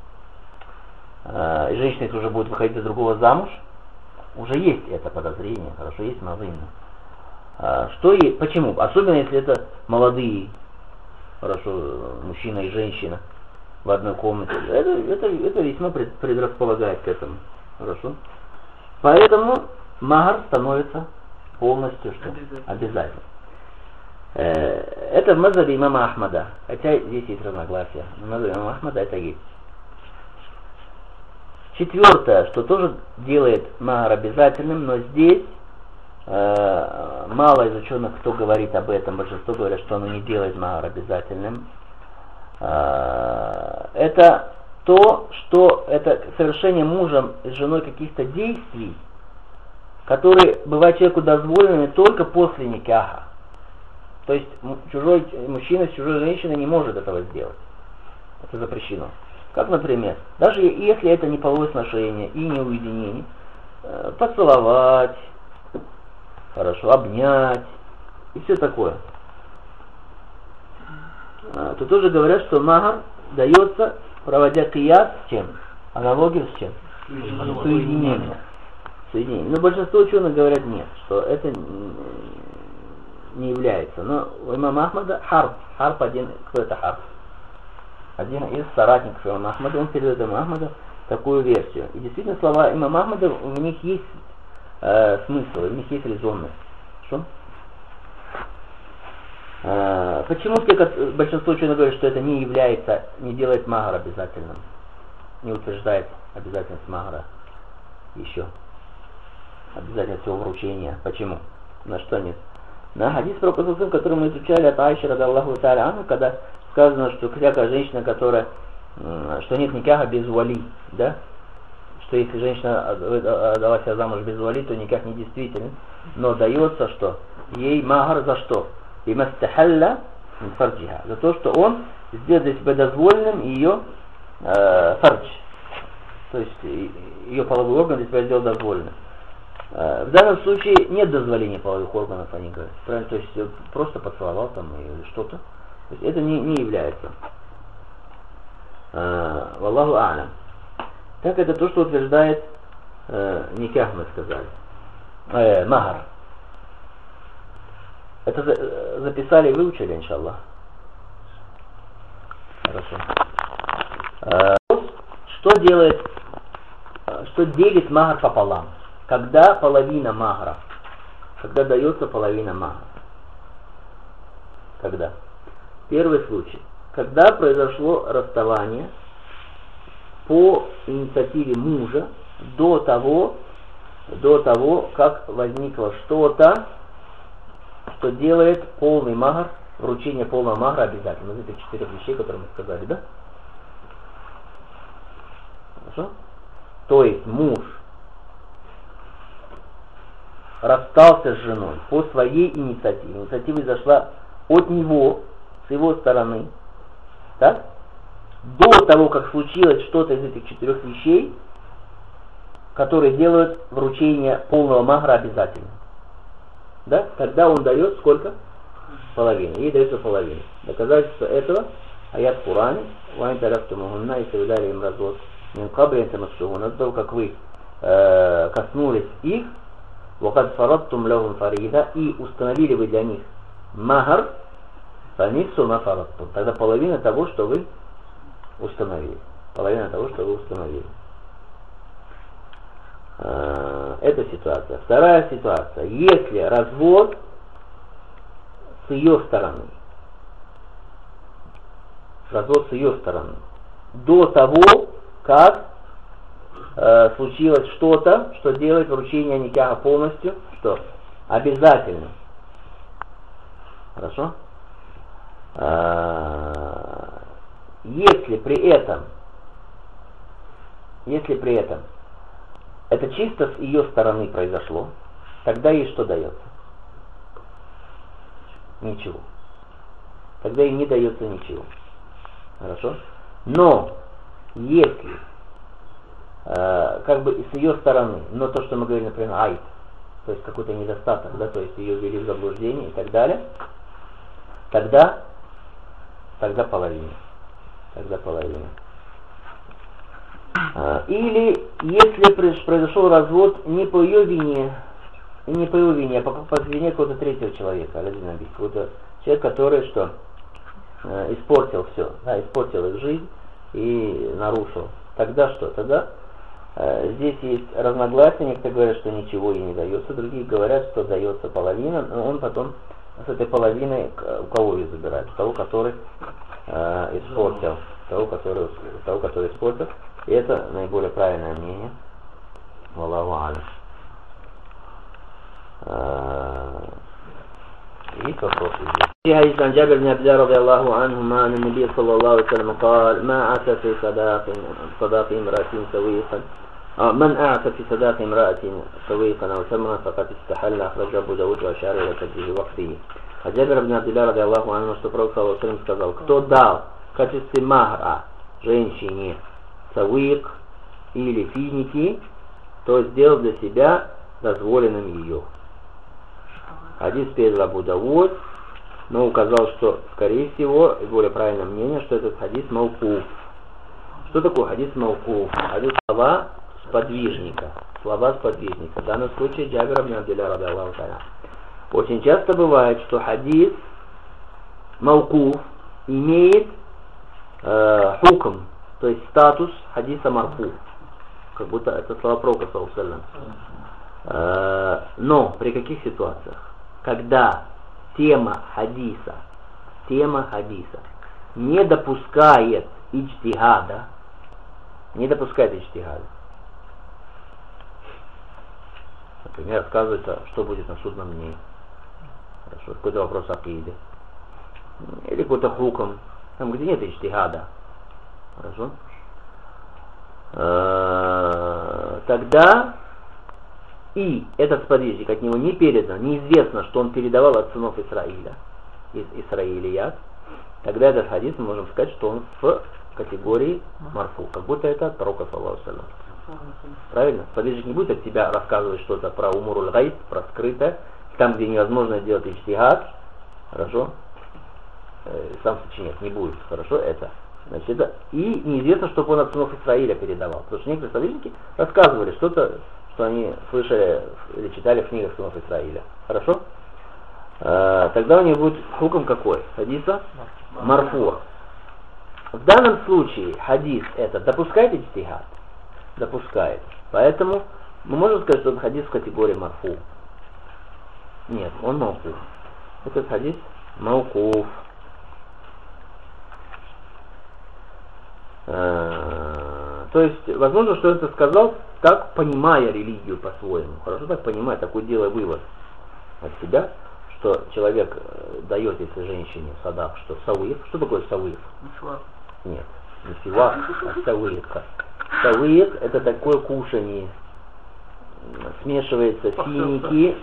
И женщина, если уже будет выходить за другого замуж, уже есть это подозрение, хорошо, есть мазинна. Что и почему? Особенно если это молодые, хорошо, мужчина и женщина в одной комнате. Это, это, это весьма предрасполагает к этому. Хорошо? Поэтому махар становится полностью что? Обязательно. Это в мазхабе имама Ахмада. Хотя здесь есть разногласия. В мазхабе имама Ахмада это есть. Четвертое, что тоже делает махар обязательным, но здесь э, мало изученных, кто говорит об этом. Большинство говорят, что оно не делает махар обязательным. Э, это то, что это совершение мужем с женой каких-то действий, которые бывают человеку дозволены только после никаха. То есть чужой мужчина с чужой женщиной не может этого сделать. Это запрещено. Как, например, даже если это не половое сношение и не уединение, поцеловать, хорошо, обнять и все такое. То тоже говорят, что махар дается, проводя кияс с чем? Аналогию с чем? Соединение. Соединение. Но большинство ученых говорят нет, что это не является. Но у имама Ахмада харф. Харф один. Кто это харф? Один из соратников имама Ахмада, он передает имаму Ахмаду такую версию. И действительно слова имама Ахмада, у них есть э, смысл, у них есть резонность. Что? Э, почему те, как, большинство ученых говорят, что это не является, не делает махар обязательным? Не утверждает обязательность махара еще. Обязательность его вручения. Почему? На что нет? На хадис про Пророка, который мы изучали от Аиши радаллаху та'аля анху, когда сказано, что всякая женщина, которая, что нет никаха без вали, да? Что если женщина отдала себя замуж без вали, то никак не действителен. Но дается что? Ей махар за что? Бимастахалля мин фарджиха. За то, что он сделает для себя дозволенным ее э, фардж. То есть ее половой орган для себя сделал дозволенным. Э, в данном случае нет дозволения половых органов, они говорят. Правильно? То есть просто поцеловал там или что-то. То есть это не, не является. Валлаху а'лям. Так это то, что утверждает э, никах, мы сказали. Э, махар. Это за, записали и выучили, иншаллах. Хорошо. Э, что делает, что делит махар пополам? Когда половина махара? Когда дается половина махара? Когда? Первый случай. Когда произошло расставание по инициативе мужа до того, до того, как возникло что-то, что делает полный махар, вручение полного махара обязательно. Из этих четырех вещей, которые мы сказали, да? Хорошо? То есть муж расстался с женой по своей инициативе. Инициатива зашла от него, с его стороны, так? До того, как случилось что-то из этих четырех вещей, которые делают вручение полного махра обязательно. Да? Тогда он дает сколько? Половину. Ей дается половина. Доказательство этого аят в Коране, «Вайн тарафтумухунна», если вы дали им развод, «Мин кабри тамассухунна», до того, как вы э, коснулись их, «Вакад фарадтум лахум фарида», и установили вы для них махар, фанису ма фарадтум. Тогда половина того, что вы установили. Половина того, что вы установили. Это ситуация. Вторая ситуация. Если развод с ее стороны, развод с ее стороны, до того, как э, случилось что-то, что делает вручение никаха полностью, что обязательным. Хорошо? А, если при этом, если при этом это чисто с ее стороны произошло, тогда ей что дается? Ничего. Тогда ей не дается ничего. Хорошо? Но если э, как бы и с ее стороны, но то, что мы говорим, например, айт, то есть какой-то недостаток, да, то есть ее ввели в заблуждение и так далее, тогда, тогда половина. Тогда половина. А, или если произошел развод не по ее вине, не по его вине, а по, по вине какого-то третьего человека, какой-то человек, который что? Э, испортил все, да, испортил их жизнь и нарушил. Тогда что? Тогда э, здесь есть разногласия, некоторые говорят, что ничего ей не дается, другие говорят, что дается половина, но он потом с этой половиной у кого ее забирает? У того, который э, испортил, того, который, того, который испортил. И это наиболее правильное мнение. Валлаху а'лям. И вопросы здесь. في حديث عن جابر بن عبد الله رضي الله عنهما أن النبي صلى الله عليه وسلم قال ما أعطى في صداق صداق امرأة سويقا من أعطى في صداق امرأة سويقا أو ثمرا فقد استحل أخرجه أبو داود وأشار إلى تجديد وقته. А Джабир ибн Абдилля ради Аллаху анху, что Пророк саллаллаху алейхи ва саллям сказал, кто дал в качестве махра женщине савик или финики, то сделал для себя дозволенным ее. Хадис передал Абу Дауд, но указал, что, скорее всего, и более правильное мнение, что этот хадис маукуф. Что такое хадис маукуф? Хадис слова сподвижника. Слова сподвижника. В данном случае Джабир ибн Абдилля ради Аллаху та'аля. Очень часто бывает, что хадис маукуф имеет э, хукм, то есть статус хадиса марфу. Как будто это слова Пророка саллаллаху алейхи ва саллям. Э, но при каких ситуациях? Когда тема хадиса, тема хадиса не допускает иджтихада, не допускает иджтихада. Например, рассказывается, что будет на судном дне. Хорошо, какой-то вопрос акиды. Или какой-то хукм, там где нет иджтихада. Хорошо. Э, тогда и этот сподвижник от него не передан, неизвестно, что он передавал от сынов Исраиля, из Исраилият, тогда этот хадис мы можем сказать, что он в категории марфу, как будто это от Пророка саллаллаху алейхи ва саллям. Правильно? Сподвижник не будет от тебя рассказывать что-то про умуруль гайб, про скрытое, там, где невозможно сделать иджтихад, хорошо, э, сам сочинять не будет, хорошо, это. Значит, это и неизвестно, чтобы он от сынов Исраиля передавал, потому что некоторые сподвижники рассказывали что-то, что они слышали или читали в книгах сынов Исраиля. Хорошо? Э, тогда у них будет хукм какой? Хадиса марфу. В данном случае хадис это допускает иджтихад? Допускает. Поэтому мы можем сказать, что этот хадис в категории марфу. Нет, он маукуф. Этот хадис маукуф. Э, то есть, возможно, что это сказал, так понимая религию по-своему. Хорошо так понимая, такой делая вывод от себя, что человек дает, если женщине садак, что сауиф. Что такое сауиф? Нет, не сивак, а сауиф. Сауиф это такое кушание. Смешивается финики,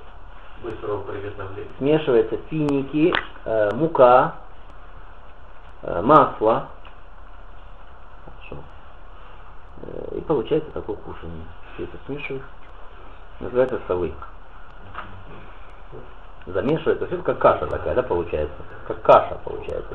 смешивается финики, э, мука, э, масло. Хорошо. Э, и получается такое кушание. Все это смешивается. Называется савык. Замешивается. Все это как каша такая, да, получается. Как каша получается.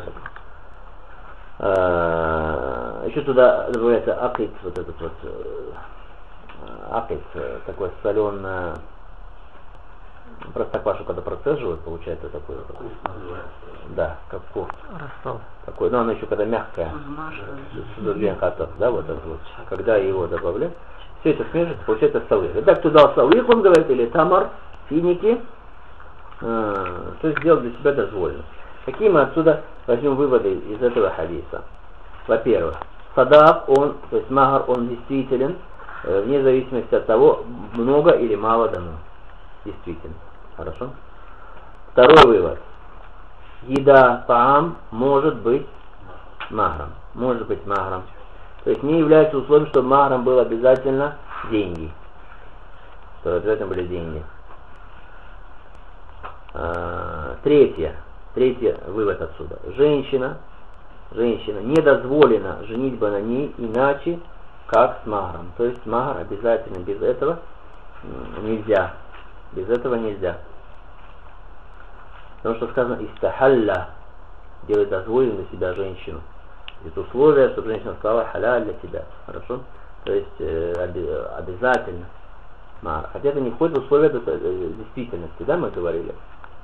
Э, еще туда добавляется акит, вот этот вот акит, такое соленое. Простоквашу, когда процеживают, получается такое. Да, как курт. Такой, но оно еще когда мягкое. Да, вот это вот. Когда его добавляют, все это смешивается, получается савык. Итак, туда савык, он говорит, или тамар, финики, э, то есть сделать для себя дозволено. Какие мы отсюда возьмем выводы из этого хадиса? Во-первых, садак, он, то есть махар, он действителен, э, вне зависимости от того, много или мало дано. Действительно. Хорошо? Второй вывод. Еда, таам может быть махром. Может быть махром. То есть не является условием, чтобы махром был обязательно деньги. То есть в этом были деньги. А, третье. Третий вывод отсюда. Женщина, женщина не дозволена женитьба на ней иначе, как с махром. То есть махр обязательно, без этого нельзя. Без этого нельзя. Потому что сказано истахалля, делает дозволенным для себя женщину. Это условие, чтобы женщина сказала халяль для тебя. Хорошо? То есть э, обязательно. Махр. Хотя это не входит в условия э, действительности, да, мы говорили.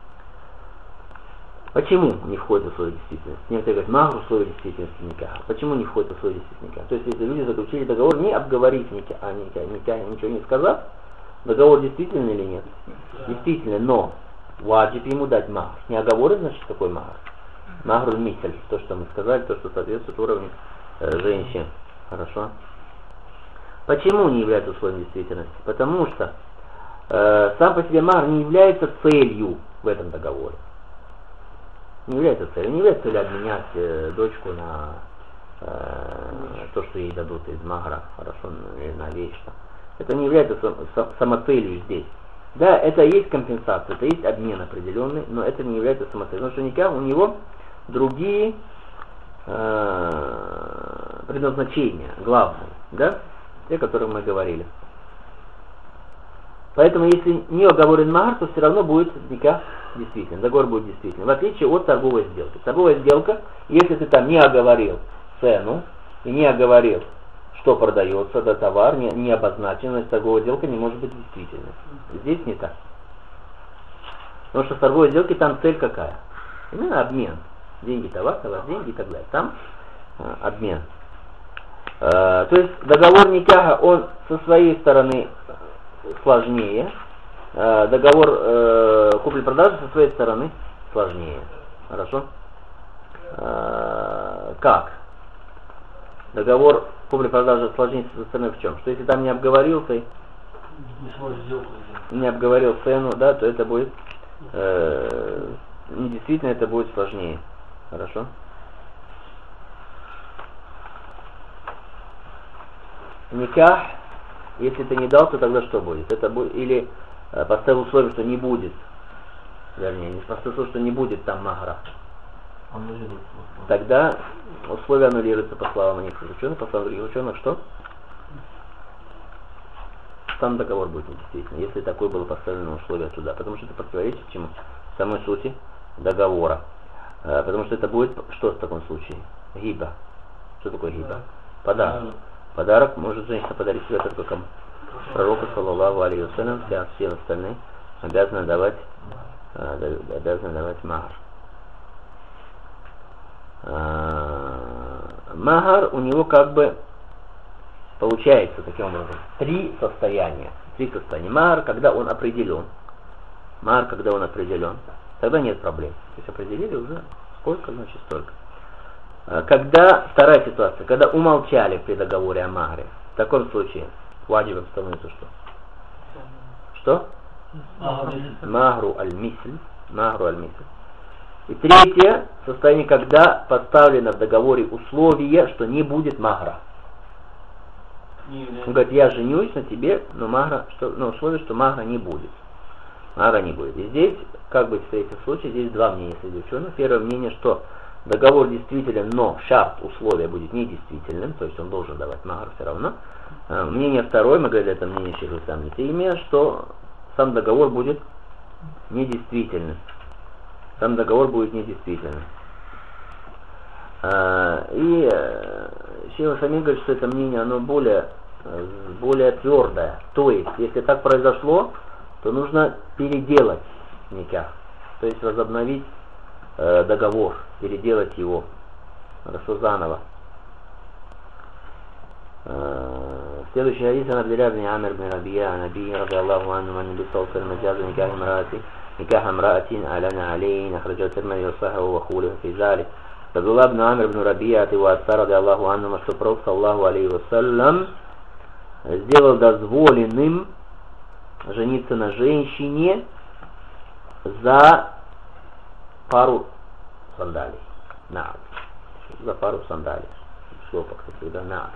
Почему не входит в условия действительности? Некоторые говорят, махр в условия действительности никаха. Почему не входит в условия действительности никаха? То есть если люди заключили договор, не обговорив никаха, а никаха, никаха, ничего не сказав, договор действительный или нет? Действительно, но ваджиб ему дать махр. Не оговорен, значит, какой махр? Махруль мисль, то, что мы сказали, то, что соответствует уровню э, женщин. Хорошо? Почему не является условием действительности? Потому что э, сам по себе махр не является целью в этом договоре. Не является целью. Не является целью обменять э, дочку на э, то, что ей дадут из махра, хорошо, или на вещь. Это не является сам, сам, самоцелью здесь. Да, это есть компенсация, это есть обмен определенный, но это не является самоцелью. Потому что никак у него другие э, предназначения, главные, да, те, о которых мы говорили. Поэтому, если не оговорен махр, то все равно будет никак действительно, договор будет действительным. В отличие от торговой сделки. Торговая сделка, если ты там не оговорил цену и не оговорил, что продается, да, товар, не, не обозначен, значит, торговая сделка не может быть действительной. Здесь не так. Потому что в торговой сделке там цель какая? Именно обмен. Деньги, товар, товар, деньги и так далее. Там а, обмен. А, то есть договор никаха, он со своей стороны сложнее. А, договор э, купли-продажи со своей стороны сложнее. Хорошо? А, как? Договор купли-продажи сложнее со стороны в чем? Что если там не обговорился, не обговорил цену, да, то это будет э, действительно это будет сложнее. Хорошо? Никах, если ты не дал, то тогда что будет? Это будет или э, поставил условие, что не будет, вернее, не поставил условие, что не будет там махра. Тогда условие аннулируется по словам некоторых ученых, по словам других ученых, что? Сам договор будет недействительный, если такое было поставлено условие туда, потому что это противоречит чему? Самой сути договора. А, потому что это будет, что в таком случае? Гиба. Что такое гиба? Подарок. Подарок может женщина подарить себе только кому? Пророку, саллаллаху алейхи ва саллям, все, все остальные обязаны давать, обязаны давать махр. Махар у него как бы получается таким образом три состояния. Три состояния. Махар, когда он определен. Махар, когда он определен. Тогда нет проблем. То есть определили уже сколько, значит столько. Когда вторая ситуация, когда умолчали при договоре о махре, в таком случае ваджибом становится что? Что? Махру аль-мисль. Махру аль-мисль. И третье состояние, когда поставлено в договоре условие, что не будет махра. Он говорит, я женюсь на тебе, но махра, что, но условие, что махра не будет. Махра не будет. И здесь, как быть в третьем случае, здесь два мнения среди ученых. Первое мнение, что договор действителен, но шарт, условие будет недействительным, то есть он должен давать махр все равно. Мнение второе, мы говорили, это мнение Шейх ибн Теймия, что сам договор будет недействительным. Сам договор будет недействительным. И Шейх Самин говорит, что это мнение, оно более, более твердое. То есть, если так произошло, то нужно переделать никах. То есть возобновить э, договор, переделать его. Хорошо, заново. Э, следующий хадис ан Абдилля ибн Амир ибн Рабия ан Наби ради Аллаху анху ан Наби саллаллаху алейхи ва саллям никах имраати никах имраатин алана алейн ахраджа Тирмизи ва сахаху ва хулифа фи залик. Абдулла ибн Амир ибн Рабия от его отца ради Аллаху анху, что пророк саллаллаху алейхи ва саллям сделал дозволенным жениться на женщине, за пару сандалий. На. За пару сандалий. Шлопок, когда на.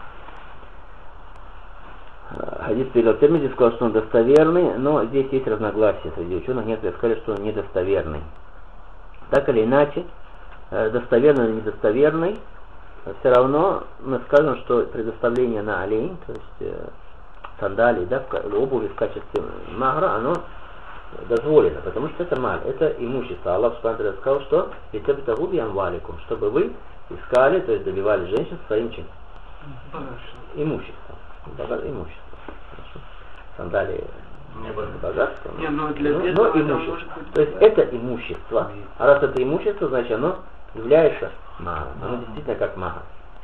Хадис передал Тирмизи, сказал, что он достоверный, но здесь есть разногласия среди ученых. Некоторые сказали, что он недостоверный. Так или иначе, достоверный или недостоверный, все равно мы скажем, что предоставление на олень, то есть сандалии, да, обуви в качестве магра, оно дозволено, потому что это маль, это имущество. Аллах Субхану сказал, что чтобы вы искали, то есть добивали женщин своим чем? Имуществом. Имущество. Хорошо. Сандалии не богатство, но, но, для но, этого но имущество. Быть... То есть это имущество, а раз это имущество, значит оно является магром. Оно действительно как магр.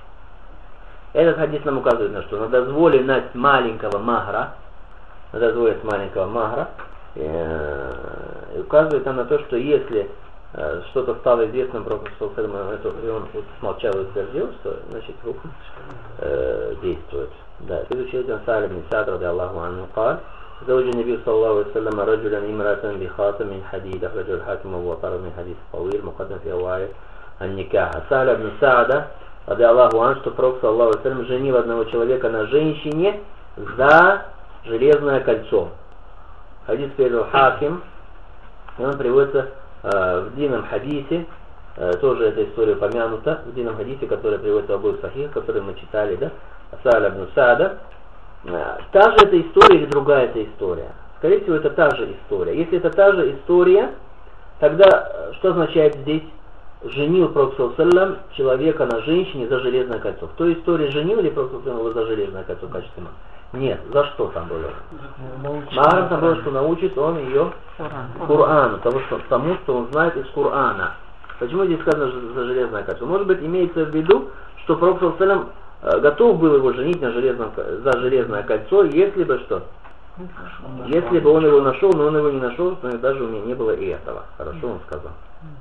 Этот хадис нам указывает на что? На дозволенность маленького магра, на дозволенность маленького магра, э, и указывает нам на то, что если э, что-то стало известным про Пророка, и он вот смолчал и утвердил, что значит рухм э, действует. Да, следующий это Салим ибн Саад радиаллаху анху قال زوج النبي صلى الله عليه وسلم رجلا امرأة بخاتم من حديد أخرجه الحاكم وطرد من حديث طويل مقدم في أوائل النكاح. Салим ибн Саад радиаллаху анху, что Пророк саллаллаху алейхи ва саллям женил одного человека на женщине за железное кольцо. Хадис передал Хаким, и он приводится э, в длинном хадисе, э, тоже эта история упомянута, в длинном хадисе, который приводится в обоих сахих, который мы читали, да, Салим ибн Саад. Та же эта история или другая эта история? Скорее всего, это та же история. Если это та же история, тогда что означает здесь? Женил Пророк саллаллаху алейхи ва саллям человека на женщине за железное кольцо. В той истории женил ли Пророк саллаллаху алейхи ва саллям за железное кольцо в качестве магра? Нет. За что там было? Магром там было, что научит он ее Корану, тому что, тому, что он знает из Корана. Почему здесь сказано за железное кольцо? Может быть, имеется в виду, что Пророк саллаллаху алейхи ва саллям готов был его женить на железном, за железное кольцо, если бы что? Если бы он его нашел, но он его не нашел, то даже у меня не было и этого. Хорошо он сказал.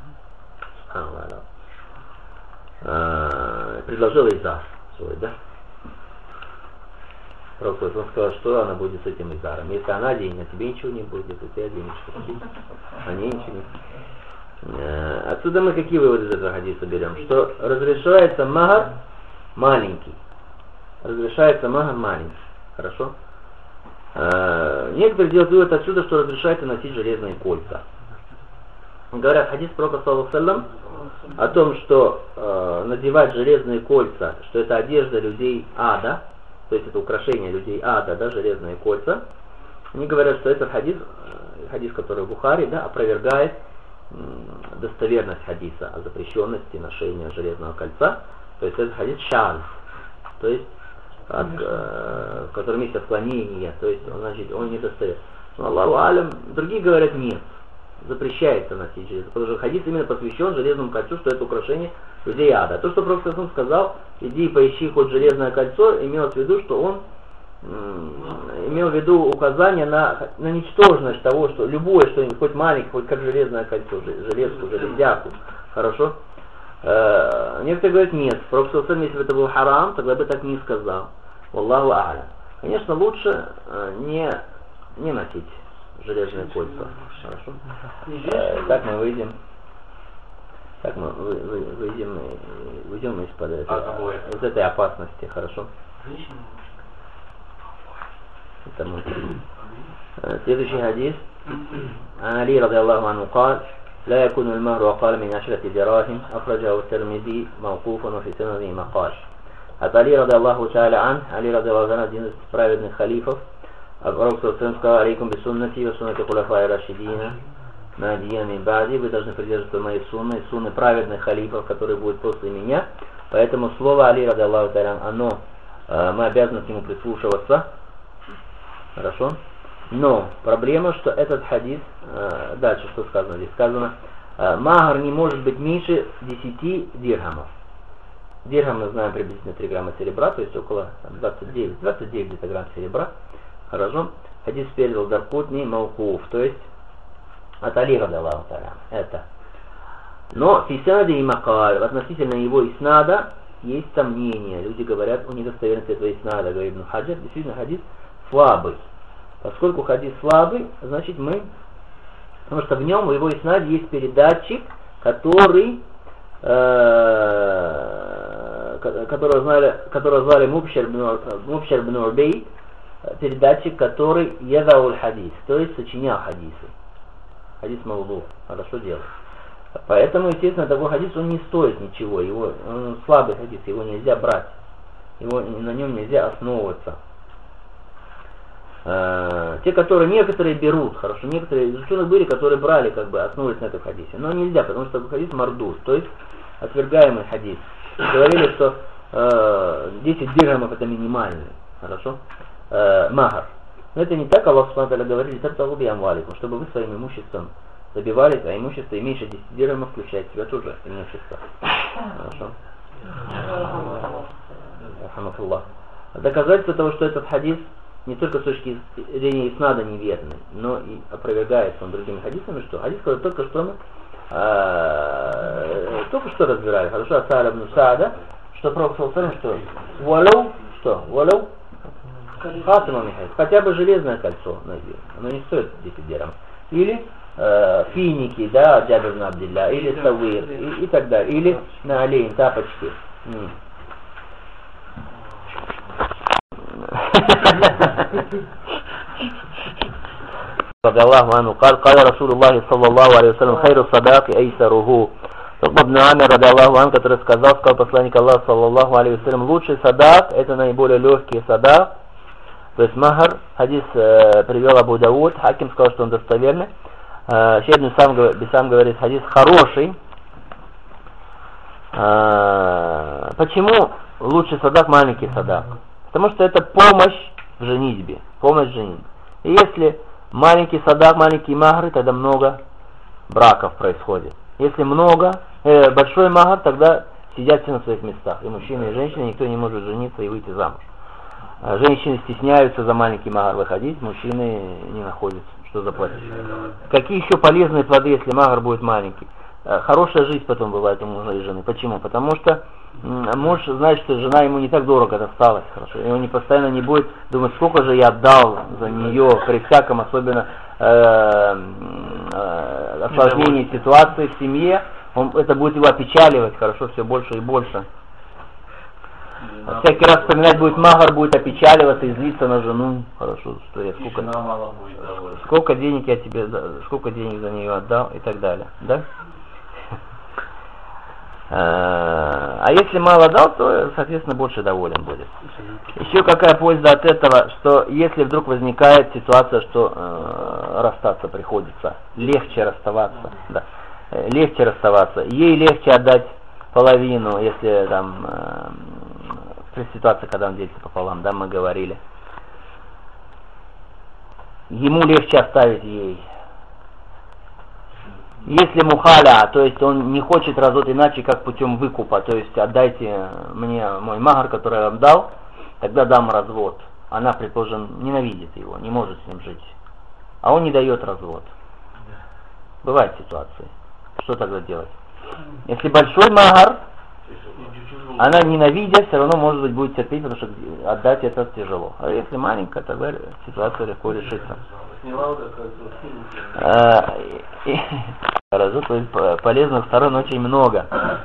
А, предложил Изар свой, да? Пророк он сказал, что она будет с этим Изаром. Если она денег, а тебе ничего не будет, у тебя денежка, а не ничего не. А, отсюда мы какие выводы из этого хадиса берем? Что разрешается магр маленький. Разрешается магр маленький. Хорошо? А, некоторые делают вывод отсюда, что разрешается носить железные кольца. Говорят, хадис Пророка саллаллаху алейхи ва саллям о том, что э, надевать железные кольца, что это одежда людей ада, то есть это украшение людей ада, да, железные кольца. Они говорят, что этот хадис, хадис, который в Бухари, да, опровергает э, достоверность хадиса о запрещенности ношения железного кольца. То есть этот хадис шаз, то есть от, э, в котором есть отклонение, то есть он, значит, он недостоверен. Но Аллаху алям, другие говорят нет. Запрещается носить железо. Потому что хадис именно посвящен железному кольцу, что это украшение людей ада. То, что Пророк сказал, иди и поищи хоть железное кольцо, имелось в виду, что он м- имел в виду указание на, на ничтожность того, что любое что-нибудь, хоть маленькое, хоть как железное кольцо, железку, железяку. Хорошо? Э- некоторые говорят, нет. Пророк, если бы это был харам, тогда бы так не сказал. Аллаху а'лям. Конечно, лучше э- не, не носить железные кольца. Хорошо. Э, так мы выйдем. Так мы вы, вы, выйдем, выйдем из-под этой, а, из этой опасности. Хорошо. Это мы. Следующий хадис. Али радиаллаху анху قال لا يكون المهر أقل من عشرة دراهم أخرجه الترمذي موقوفا وفي سنده مقال. От Али радиаллаху та'аля ан, Али радиаллаху ан, один из праведных халифов, а Пророк сказал: алейкум бисуннати ва суннати хулафаи рашидина мадия мин ба'ди, вы должны придерживаться моей сунны, сунны праведных халифов, которые будут после меня. Поэтому слово Али радиаллаху та'аля, оно, мы обязаны к нему прислушиваться. Хорошо? Но проблема, что этот хадис, дальше что сказано здесь? Сказано, магр не может быть меньше десяти дирхамов. Дирхам мы знаем приблизительно три грамма серебра, то есть около двадцать девять, двадцать девять где-то грамм серебра. Хорошо. Хадис передал Даркутни Маукуф, то есть от Али радиаллаху та'аля. Это. Но фисади и макаль, относительно его иснада есть сомнения. Люди говорят о недостоверности этого иснада, говорит Ибн Хаджар. Действительно, хадис слабый. Поскольку хадис слабый, значит мы Потому что в нем, в его иснаде есть передатчик, который, э, которого, знали, которого звали Мубшир бн Убейд, передатчик, который ядаул хадис, то есть сочинял хадисы. Хадис мауду, хорошо делал. Поэтому, естественно, такой хадис, он не стоит ничего, его, он слабый хадис, его нельзя брать, его, на нем нельзя основываться. Э, те, которые некоторые берут, хорошо, некоторые из ученых были, которые брали, как бы, основываясь на этом хадисе, но нельзя, потому что такой хадис мардуд, то есть отвергаемый хадис. Говорили, что э, десять дирхамов это минимальный, хорошо, э, махар. Но это не так, Аллах субхану ва тааля говорит, табтагу би амваликум, чтобы вы своим имуществом добивались, а имущество меньше десяти дирхамов включает в себя тоже имущество. Хорошо. Доказательство того, что этот хадис не только с точки зрения иснада неверный, но и опровергается он другими хадисами, что хадис, который только что мы э, только что разбирали, хорошо, от Сааля ибн Саада, что Пророк саллаллаху алейхи ва саллям, что валау, что валау хатама михайс, хотя бы железное кольцо надел, оно не стоит десять дирхамов, или э, финики, да, Джабир ибн Абдилля, или савир, и, и так далее, или на олень, тапочки. М. رضي الله عنه قال قال رسول الله صلى الله عليه وسلم خير الصداق أيسره. Ибн Амир, ради Аллаху ан, который сказал, сказал посланник Аллаха, саллаллаху алейхи вассалям, лучший садак, это наиболее легкий садак, то есть махар. Хадис э, привел Абу Дауд, Хаким сказал, что он достоверный. Э, Шейх ибн Бисам говорит, хадис хороший. Э, почему лучший садак маленький садак? Потому что это помощь в женитьбе, помощь в женитьбе. И если маленький садак, маленькие махры, тогда много браков происходит. Если много, э, большой махр, тогда сидят все на своих местах. И мужчины, и женщины, никто не может жениться и выйти замуж. Женщины стесняются за маленький махр выходить, мужчины не находятся, что заплатить. Какие еще полезные плоды, если махр будет маленький? Хорошая жизнь потом бывает у мужа и жены. Почему? Потому что муж знает, что жена ему не так дорого досталась, хорошо. И он не постоянно не будет думать, сколько же я отдал за нее, при всяком, особенно э, э, осложнении ситуации в семье. Он, это будет его опечаливать, хорошо, все больше и больше. Всякий раз вспоминать будет махар, будет опечаливаться и злиться на жену. Хорошо, что я сколько, сколько денег я тебе, сколько денег за нее отдал и так далее, да? А если мало дал, то, соответственно, больше доволен будет. Еще какая польза от этого, что если вдруг возникает ситуация, что э, расстаться приходится, легче расставаться, да, легче расставаться, ей легче отдать половину, если там э, при ситуации, когда он делится пополам, да, мы говорили, ему легче оставить ей. Если мухаля, то есть он не хочет развод иначе, как путем выкупа, то есть отдайте мне мой махар, который я вам дал, тогда дам развод. Она, предположим, ненавидит его, не может с ним жить. А он не дает развод. Бывают ситуации. Что тогда делать? Если большой махар, она, ненавидя, все равно, может быть, будет терпеть, потому что отдать это тяжело. А если маленькая, тогда ситуация легко решится. Хорошо, то есть полезных сторон очень много.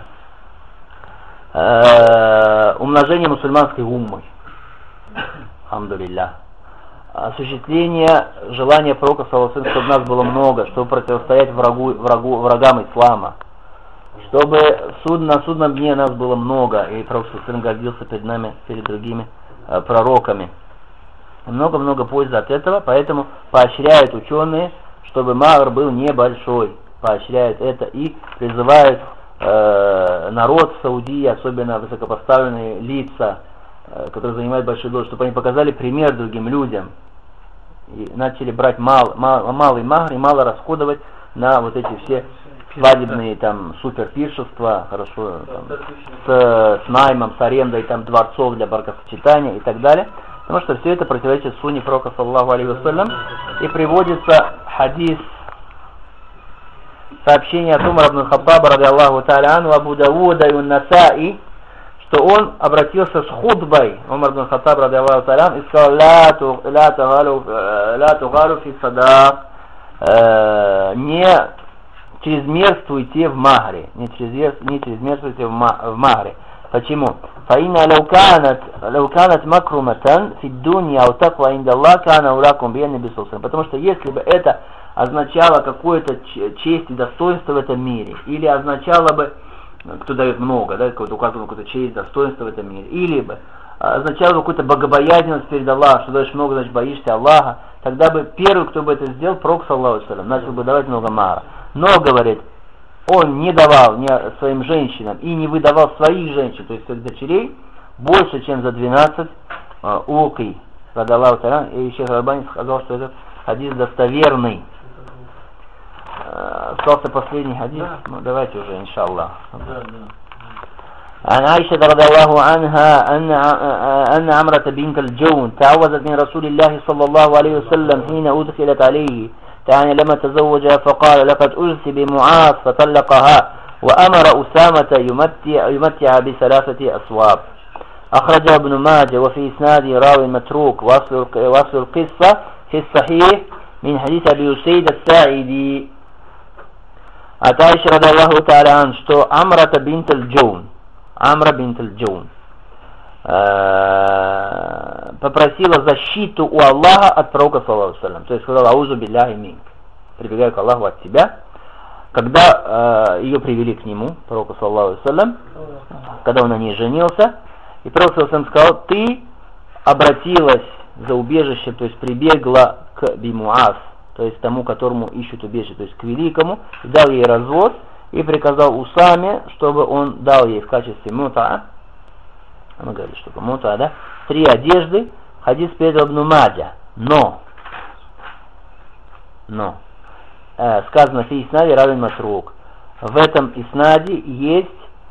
Умножение мусульманской уммы. Алхамдулилля. Осуществление желания пророка, саллаллаху алейхи ва саллям, чтобы нас было много, чтобы противостоять врагу, врагу, врагам ислама. Чтобы суд, на судном дне нас было много, и пророк саллаллаху алейхи ва саллям гордился перед нами, перед другими э, пророками. Много-много пользы от этого, поэтому поощряют ученые, чтобы махр был небольшой. Поощряют это и призывают э, народ в Саудии, особенно высокопоставленные лица, э, которые занимают большие должности, чтобы они показали пример другим людям. И начали брать мал, мал, малый махр и мало расходовать на вот эти все свадебные там суперпиршества, хорошо, там, с, с наймом, с арендой там дворцов для бракосочетания и так далее. Потому что все это противоречит сунне пророка, саллаллаху алейхи вассалям, и приводится хадис, сообщение от Умара ибн Хаттаба, ради Аллаху та'аля анху, Абу Давуда и Насаи, что он обратился с худбой, Умар ибн Хаттаб, ради Аллаху та'аля анху, и сказал: «Ла тугалу фи садак, э, не чрезмерствуйте в махре, не, чрезмер, не чрезмерствуйте в, ма, в махре. Почему? فإن لو كانت لو كانت مكرمة في الدنيا أو تقوى عند الله كان أولاكم بها النبي صلى الله عليه وسلم. Потому что если бы это означало какую-то честь и достоинство в этом мире, или означало бы, кто дает много, да, указывает какую-то честь, достоинство в этом мире, или бы означало бы какую-то богобоязненность перед Аллахом, что даешь много, значит боишься Аллаха, тогда бы первый, кто бы это сделал, пророк саллаллаху алейхи ва саллям, начал бы давать много мара. Но, говорит, он не давал ни своим женщинам и не выдавал своих женщин, то есть своих дочерей, больше, чем за двенадцать э, уки. Радаллаху та'аля, и Шейх Аль-Альбани сказал, что этот хадис достоверный. Э, остался последний хадис, да. Ну давайте уже, иншаллах. Да, да. عن عائشة رضي الله عنها أن أن عمرة بنت الجون تعوذت من رسول الله صلى الله عليه وسلم حين أدخلت عليه يعني لما تزوجها فقال لقد أرث بمعاذ فطلقها وأمر أسامة يمتع يمتع بثلاثة أصواب. أخرجه ابن ماجه وفي إسناده راوي متروك وأصل وأصل القصة في الصحيح من حديث أبي أسيد الساعدي. От Аиши радаллаху та'аля ан, что Амрата бинт аль-Джаун, Амра бинт аль-Джаун попросила защиту у Аллаха от пророка саллаллаху алейхи ва саллям. То есть сказала: аузу билляхи минк, прибегаю к Аллаху от тебя. Когда э, ее привели к нему, пророку саллаллаху алейхи ва саллям, когда он на ней женился, и пророк саллаллаху алейхи ва саллям сказал: ты обратилась за убежищем, то есть прибегла к бимуаз, то есть тому, которому ищут убежище, то есть к великому, дал ей развод и приказал Усаме, чтобы он дал ей в качестве мута, мы говорили, что мута, да, три одежды. Хадис передал Ибн Маджа, но, но, э, сказано фи иснади равин матрук, в этом иснаде есть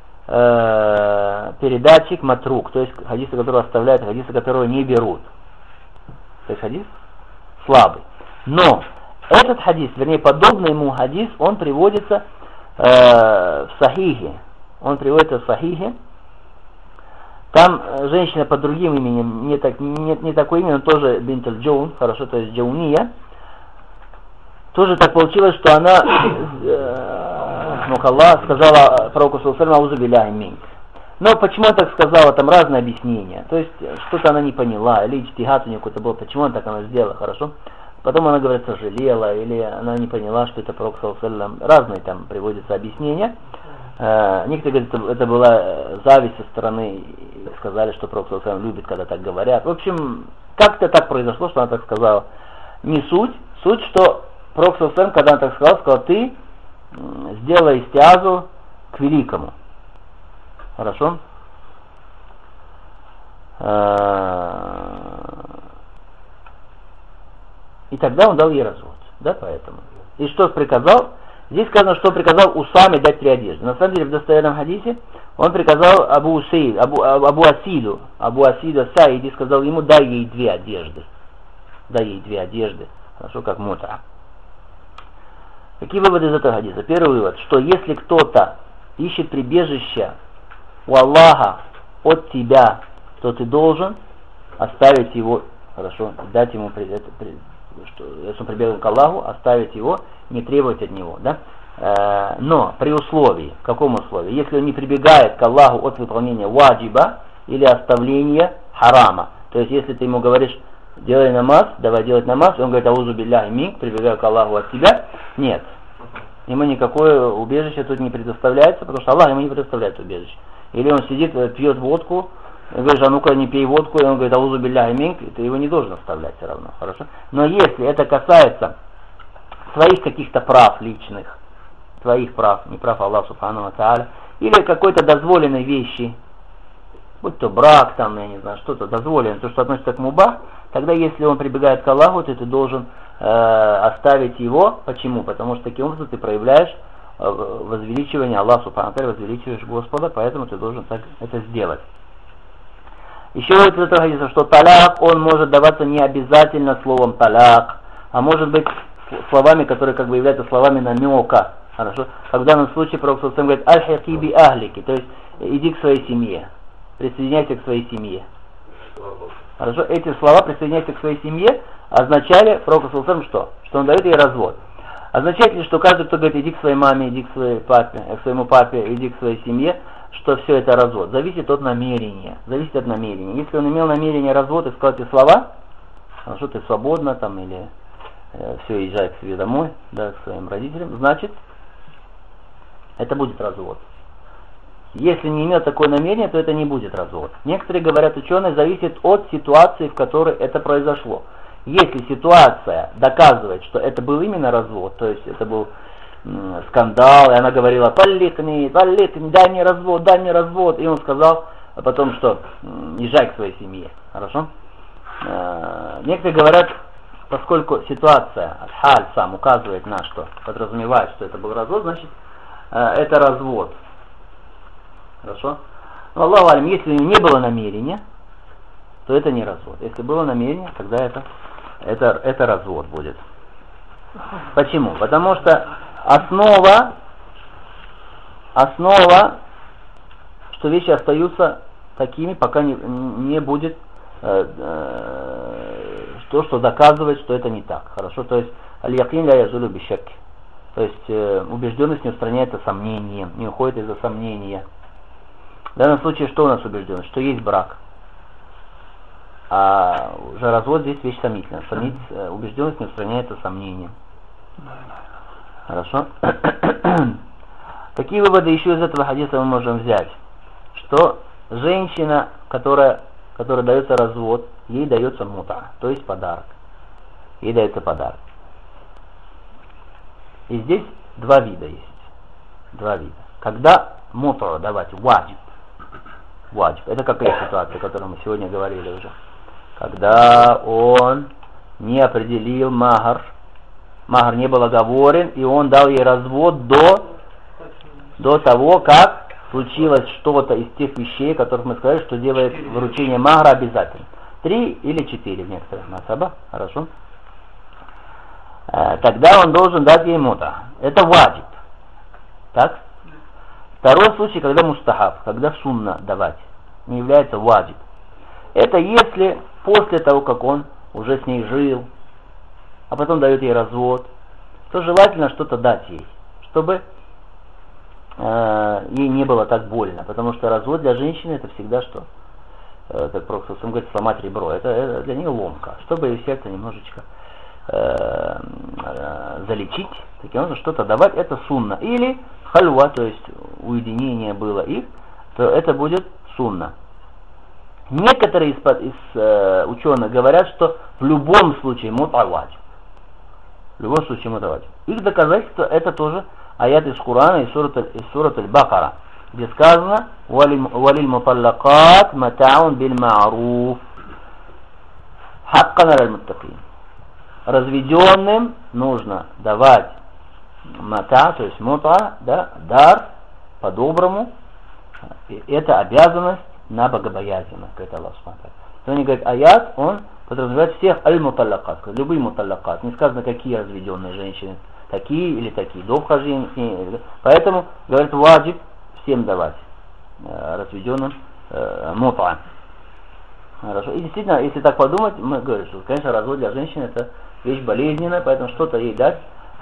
э, передатчик матрук, то есть хадисы, которые оставляют, хадисы, которые не берут, то есть хадис слабый. Но этот хадис, вернее подобный ему хадис, он приводится э, в Сахихе. Он приводится в Сахихе. Там женщина под другим именем, не, так, не, не такое имя, но тоже бинт аль-Джаун, хорошо, то есть Джауния. Тоже так получилось, что она э, Аллах сказала пророку саллаллаху алейхи ва саллям: аузу билляхи минк. Но почему она так сказала, там разные объяснения. То есть что-то она не поняла, или иджтихад у нее какой-то был, почему она так она сделала, хорошо. Потом она, говорит, сожалела, или она не поняла, что это пророк саллаллаху алейхи ва саллям. Разные там приводятся объяснения. Э, некоторые говорят, это, это была зависть со стороны, сказали, что пророк саллаллаху алейхи ва саллям любит, когда так говорят. В общем, как-то так произошло, что она так сказала. Не суть. Суть, что пророк саллаллаху алейхи ва саллям, когда она так сказала, сказал: ты сделай истиазу к великому. Хорошо? И тогда он дал ей развод. Да, поэтому. И что приказал? Здесь сказано, что приказал Усаме дать три одежды. На самом деле, в достоверном хадисе он приказал Абу Усейд, Абу, Абу Асиду, Абу Асиду Саиди, сказал ему: дай ей две одежды. Дай ей две одежды. Хорошо, как мута. Какие выводы из этого хадиса? Первый вывод, что если кто-то ищет прибежище у Аллаха от тебя, то ты должен оставить его, хорошо, дать ему, что, если он прибегает к Аллаху, оставить его, не требовать от него, да? Э, но при условии, в каком условии? Если он не прибегает к Аллаху от выполнения ваджиба или оставления харама, то есть если ты ему говоришь: делай намаз, давай делать намаз, и он говорит: аузу билляхи минк, прибегаю к Аллаху от тебя, нет. Ему никакое убежище тут не предоставляется, потому что Аллах ему не предоставляет убежище. Или он сидит, пьет водку, и говоришь: а ну-ка не пей водку, и он говорит: аузу билляхи минк, ты его не должен оставлять все равно, хорошо? Но если это касается своих каких-то прав личных, твоих прав, не прав Аллаха субхану ва тааля, или какой-то дозволенной вещи, будь то брак, там, я не знаю, что-то дозволено, то, что относится к мубах, тогда если он прибегает к Аллаху, то ты должен э, оставить его. Почему? Потому что таким образом ты проявляешь э, возвеличивание Аллаха субхану ва тааля, возвеличиваешь Господа, поэтому ты должен так это сделать. Еще из этого хадиса, что таляк, он может даваться не обязательно словом таляк, а может быть словами, которые как бы являются словами намека. Хорошо? Как в данном случае пророк саллаллаху алейхи ва саллям говорит: аль-хики би ахлики, то есть иди к своей семье, присоединяйся к своей семье. Хорошо? Эти слова, присоединяйся к своей семье, означали пророку саллаллаху алейхи ва саллям что? Что он дает ей развод. Означает ли, что каждый, кто говорит, иди к своей маме, иди к своей папе, к своему папе, иди к своей семье, что все это развод? Зависит от намерения. Зависит от намерения. Если он имел намерение развод и сказал эти слова, что ты свободна там, или э, все, езжай к себе домой, да, к своим родителям, значит, это будет развод. Если не имел такое намерение, то это не будет развод. Некоторые говорят, ученые, зависит от ситуации, в которой это произошло. Если ситуация доказывает, что это был именно развод, то есть это был м, скандал, и она говорила, «Талликни, талликни, дай мне развод, дай мне развод», и он сказал потом, что м, езжай к своей семье. Хорошо? Э, некоторые говорят, поскольку ситуация, халь сам указывает на что, подразумевает, что это был развод, значит, э, это развод. Хорошо? Но Аллаху алям, если не было намерения, то это не развод. Если было намерение, тогда это, это, это развод будет. Почему? Потому что основа, основа, что вещи остаются такими, пока не, не будет э, э, то, что доказывает, что это не так. Хорошо? То есть, аль-якин ля язулю бишакки. То есть, э, убежденность не устраняется сомнением, не уходит из-за сомнения. В данном случае, что у нас убежденность? Что есть брак. А уже развод здесь вещь сомнительная. Сомнить, убежденность не устраняется сомнением. Хорошо? Какие выводы еще из этого хадиса мы можем взять? Что женщина, которая, которой дается развод, ей дается мута, то есть подарок. Ей дается подарок. И здесь два вида есть. Два вида. Когда муту давать ваджиб. Ваджиб. Это какая ситуация, о которой мы сегодня говорили уже. Когда он не определил махар, махар не был оговорен, и он дал ей развод до, до того, как случилось что-то из тех вещей, которых мы сказали, что делает вручение махара обязательно. Три или четыре в некоторых насабах. Хорошо. Тогда он должен дать ей мута. Это ваджиб. Так? Второй случай, когда мустахаб, когда сунна давать, не является ваджиб. Это если после того, как он уже с ней жил, а потом дает ей развод, то желательно что-то дать ей, чтобы э, ей не было так больно. Потому что развод для женщины это всегда что? Э, как Пророк говорит, сломать ребро. Это, это для нее ломка. Чтобы ее сердце немножечко э, э, залечить, таким образом что-то давать, это сунна. Или хальва, то есть уединение было их, то это будет сунна. Некоторые из, из э, ученых говорят, что в любом случае мута ваджиб. В любом случае мута ваджиб. Их доказательство это тоже аят из Корана, из сурат аль-Бакара, где сказано «Валиль муталлакат матаун биль ма'руф хаккан аль муттакин». Разведенным нужно давать мата, то есть мута, да, дар по-доброму. Это обязанность на богобоязненных, говорит Аллах субхану ва тааля. То они говорят, аят, он подразумевает всех аль-муталлакат, любые муталлакат. Не сказано, какие разведенные женщины, такие или такие, до вхождения к ней. Поэтому, говорят, ваджиб всем давать э, разведенным э, мута. Хорошо. И действительно, если так подумать, мы говорим, что, конечно, развод для женщины это вещь болезненная, поэтому что-то ей дать,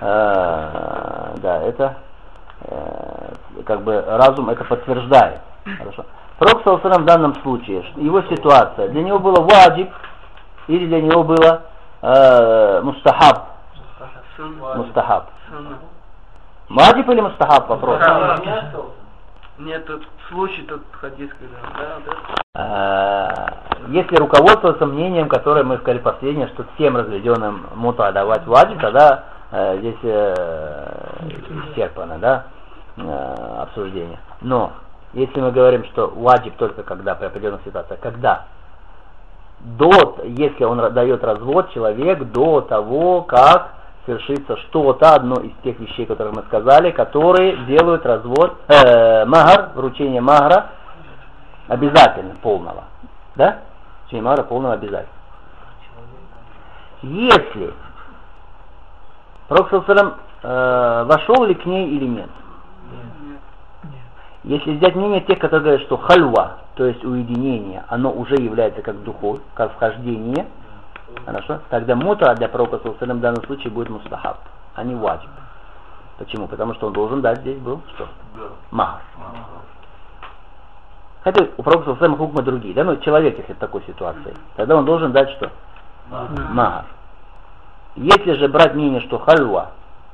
э, да, это э, как бы разум это подтверждает. Хорошо. Пророк саллаллаху алейхи ва саллям в данном случае, его ситуация, для него было ваджиб или для него было э, мустахаб? Мустахаб. Ваджиб или мустахаб вопрос? Нет, тут случай, тут хадис, когда, да, да. Если руководствоваться мнением, которое мы сказали последнее, что всем разведенным мута давать ваджиб, тогда э, здесь э, исчерпано, да, э, обсуждение. Но если мы говорим, что ваджиб только когда при определенных ситуациях, когда до, если он дает развод, человек до того, как совершится что-то, одно из тех вещей, которые мы сказали, которые делают развод, э, махар, вручение махара обязательно, полного. Да? Вручение махара полного обязательно. Если Пророк саллаллаху алейхи ва саллям э, вошел ли к ней или нет? Если взять мнение тех, которые говорят, что хальва, то есть уединение, оно уже является как духов, как вхождение, хорошо, тогда мута для пророка саллаллаху алейхи ва саллям в данном случае будет мустахаб. а не ваджиб. Почему? Потому что он должен дать здесь был что? Махар. Хотя у пророка саллаллаху хукмы другие, да, но человек, если в такой ситуации, тогда он должен дать что? Махар. Если же брать мнение, что хальва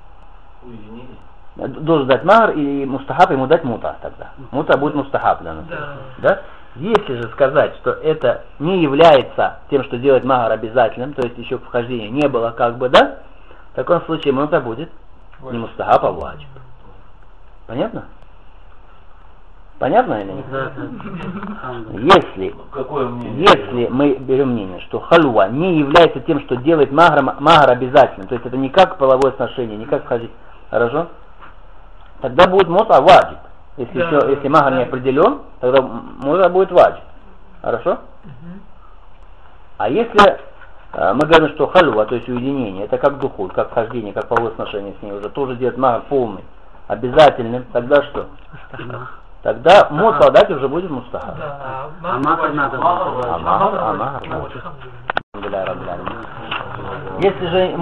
должен дать махар, и мустахаб ему дать мута тогда. Мута будет мустахаб для нас. Да. Да? Если же сказать, что это не является тем, что делать махар обязательным, то есть еще вхождения не было как бы, да, в таком случае мута будет не мустахаб, а ваджиб. Понятно? Понятно или нет? Да, да. Если, если мы берем мнение, что хальва не является тем, что делает махар, махар обязательным, то есть это не как половое сношение, не как входить, хорошо? Тогда будет мута ваджиб. Если, да, еще, если махар не определен, тогда мута будет ваджиб. Хорошо? Угу. А если э, мы говорим, что хальва, то есть уединение, это как духуль, как вхождение, как половое сношение с ней, уже тоже делает махар полный, обязательным, тогда что? Тогда мута дать уже будет мустахаб. А махар надо. А махар, а махар. Если же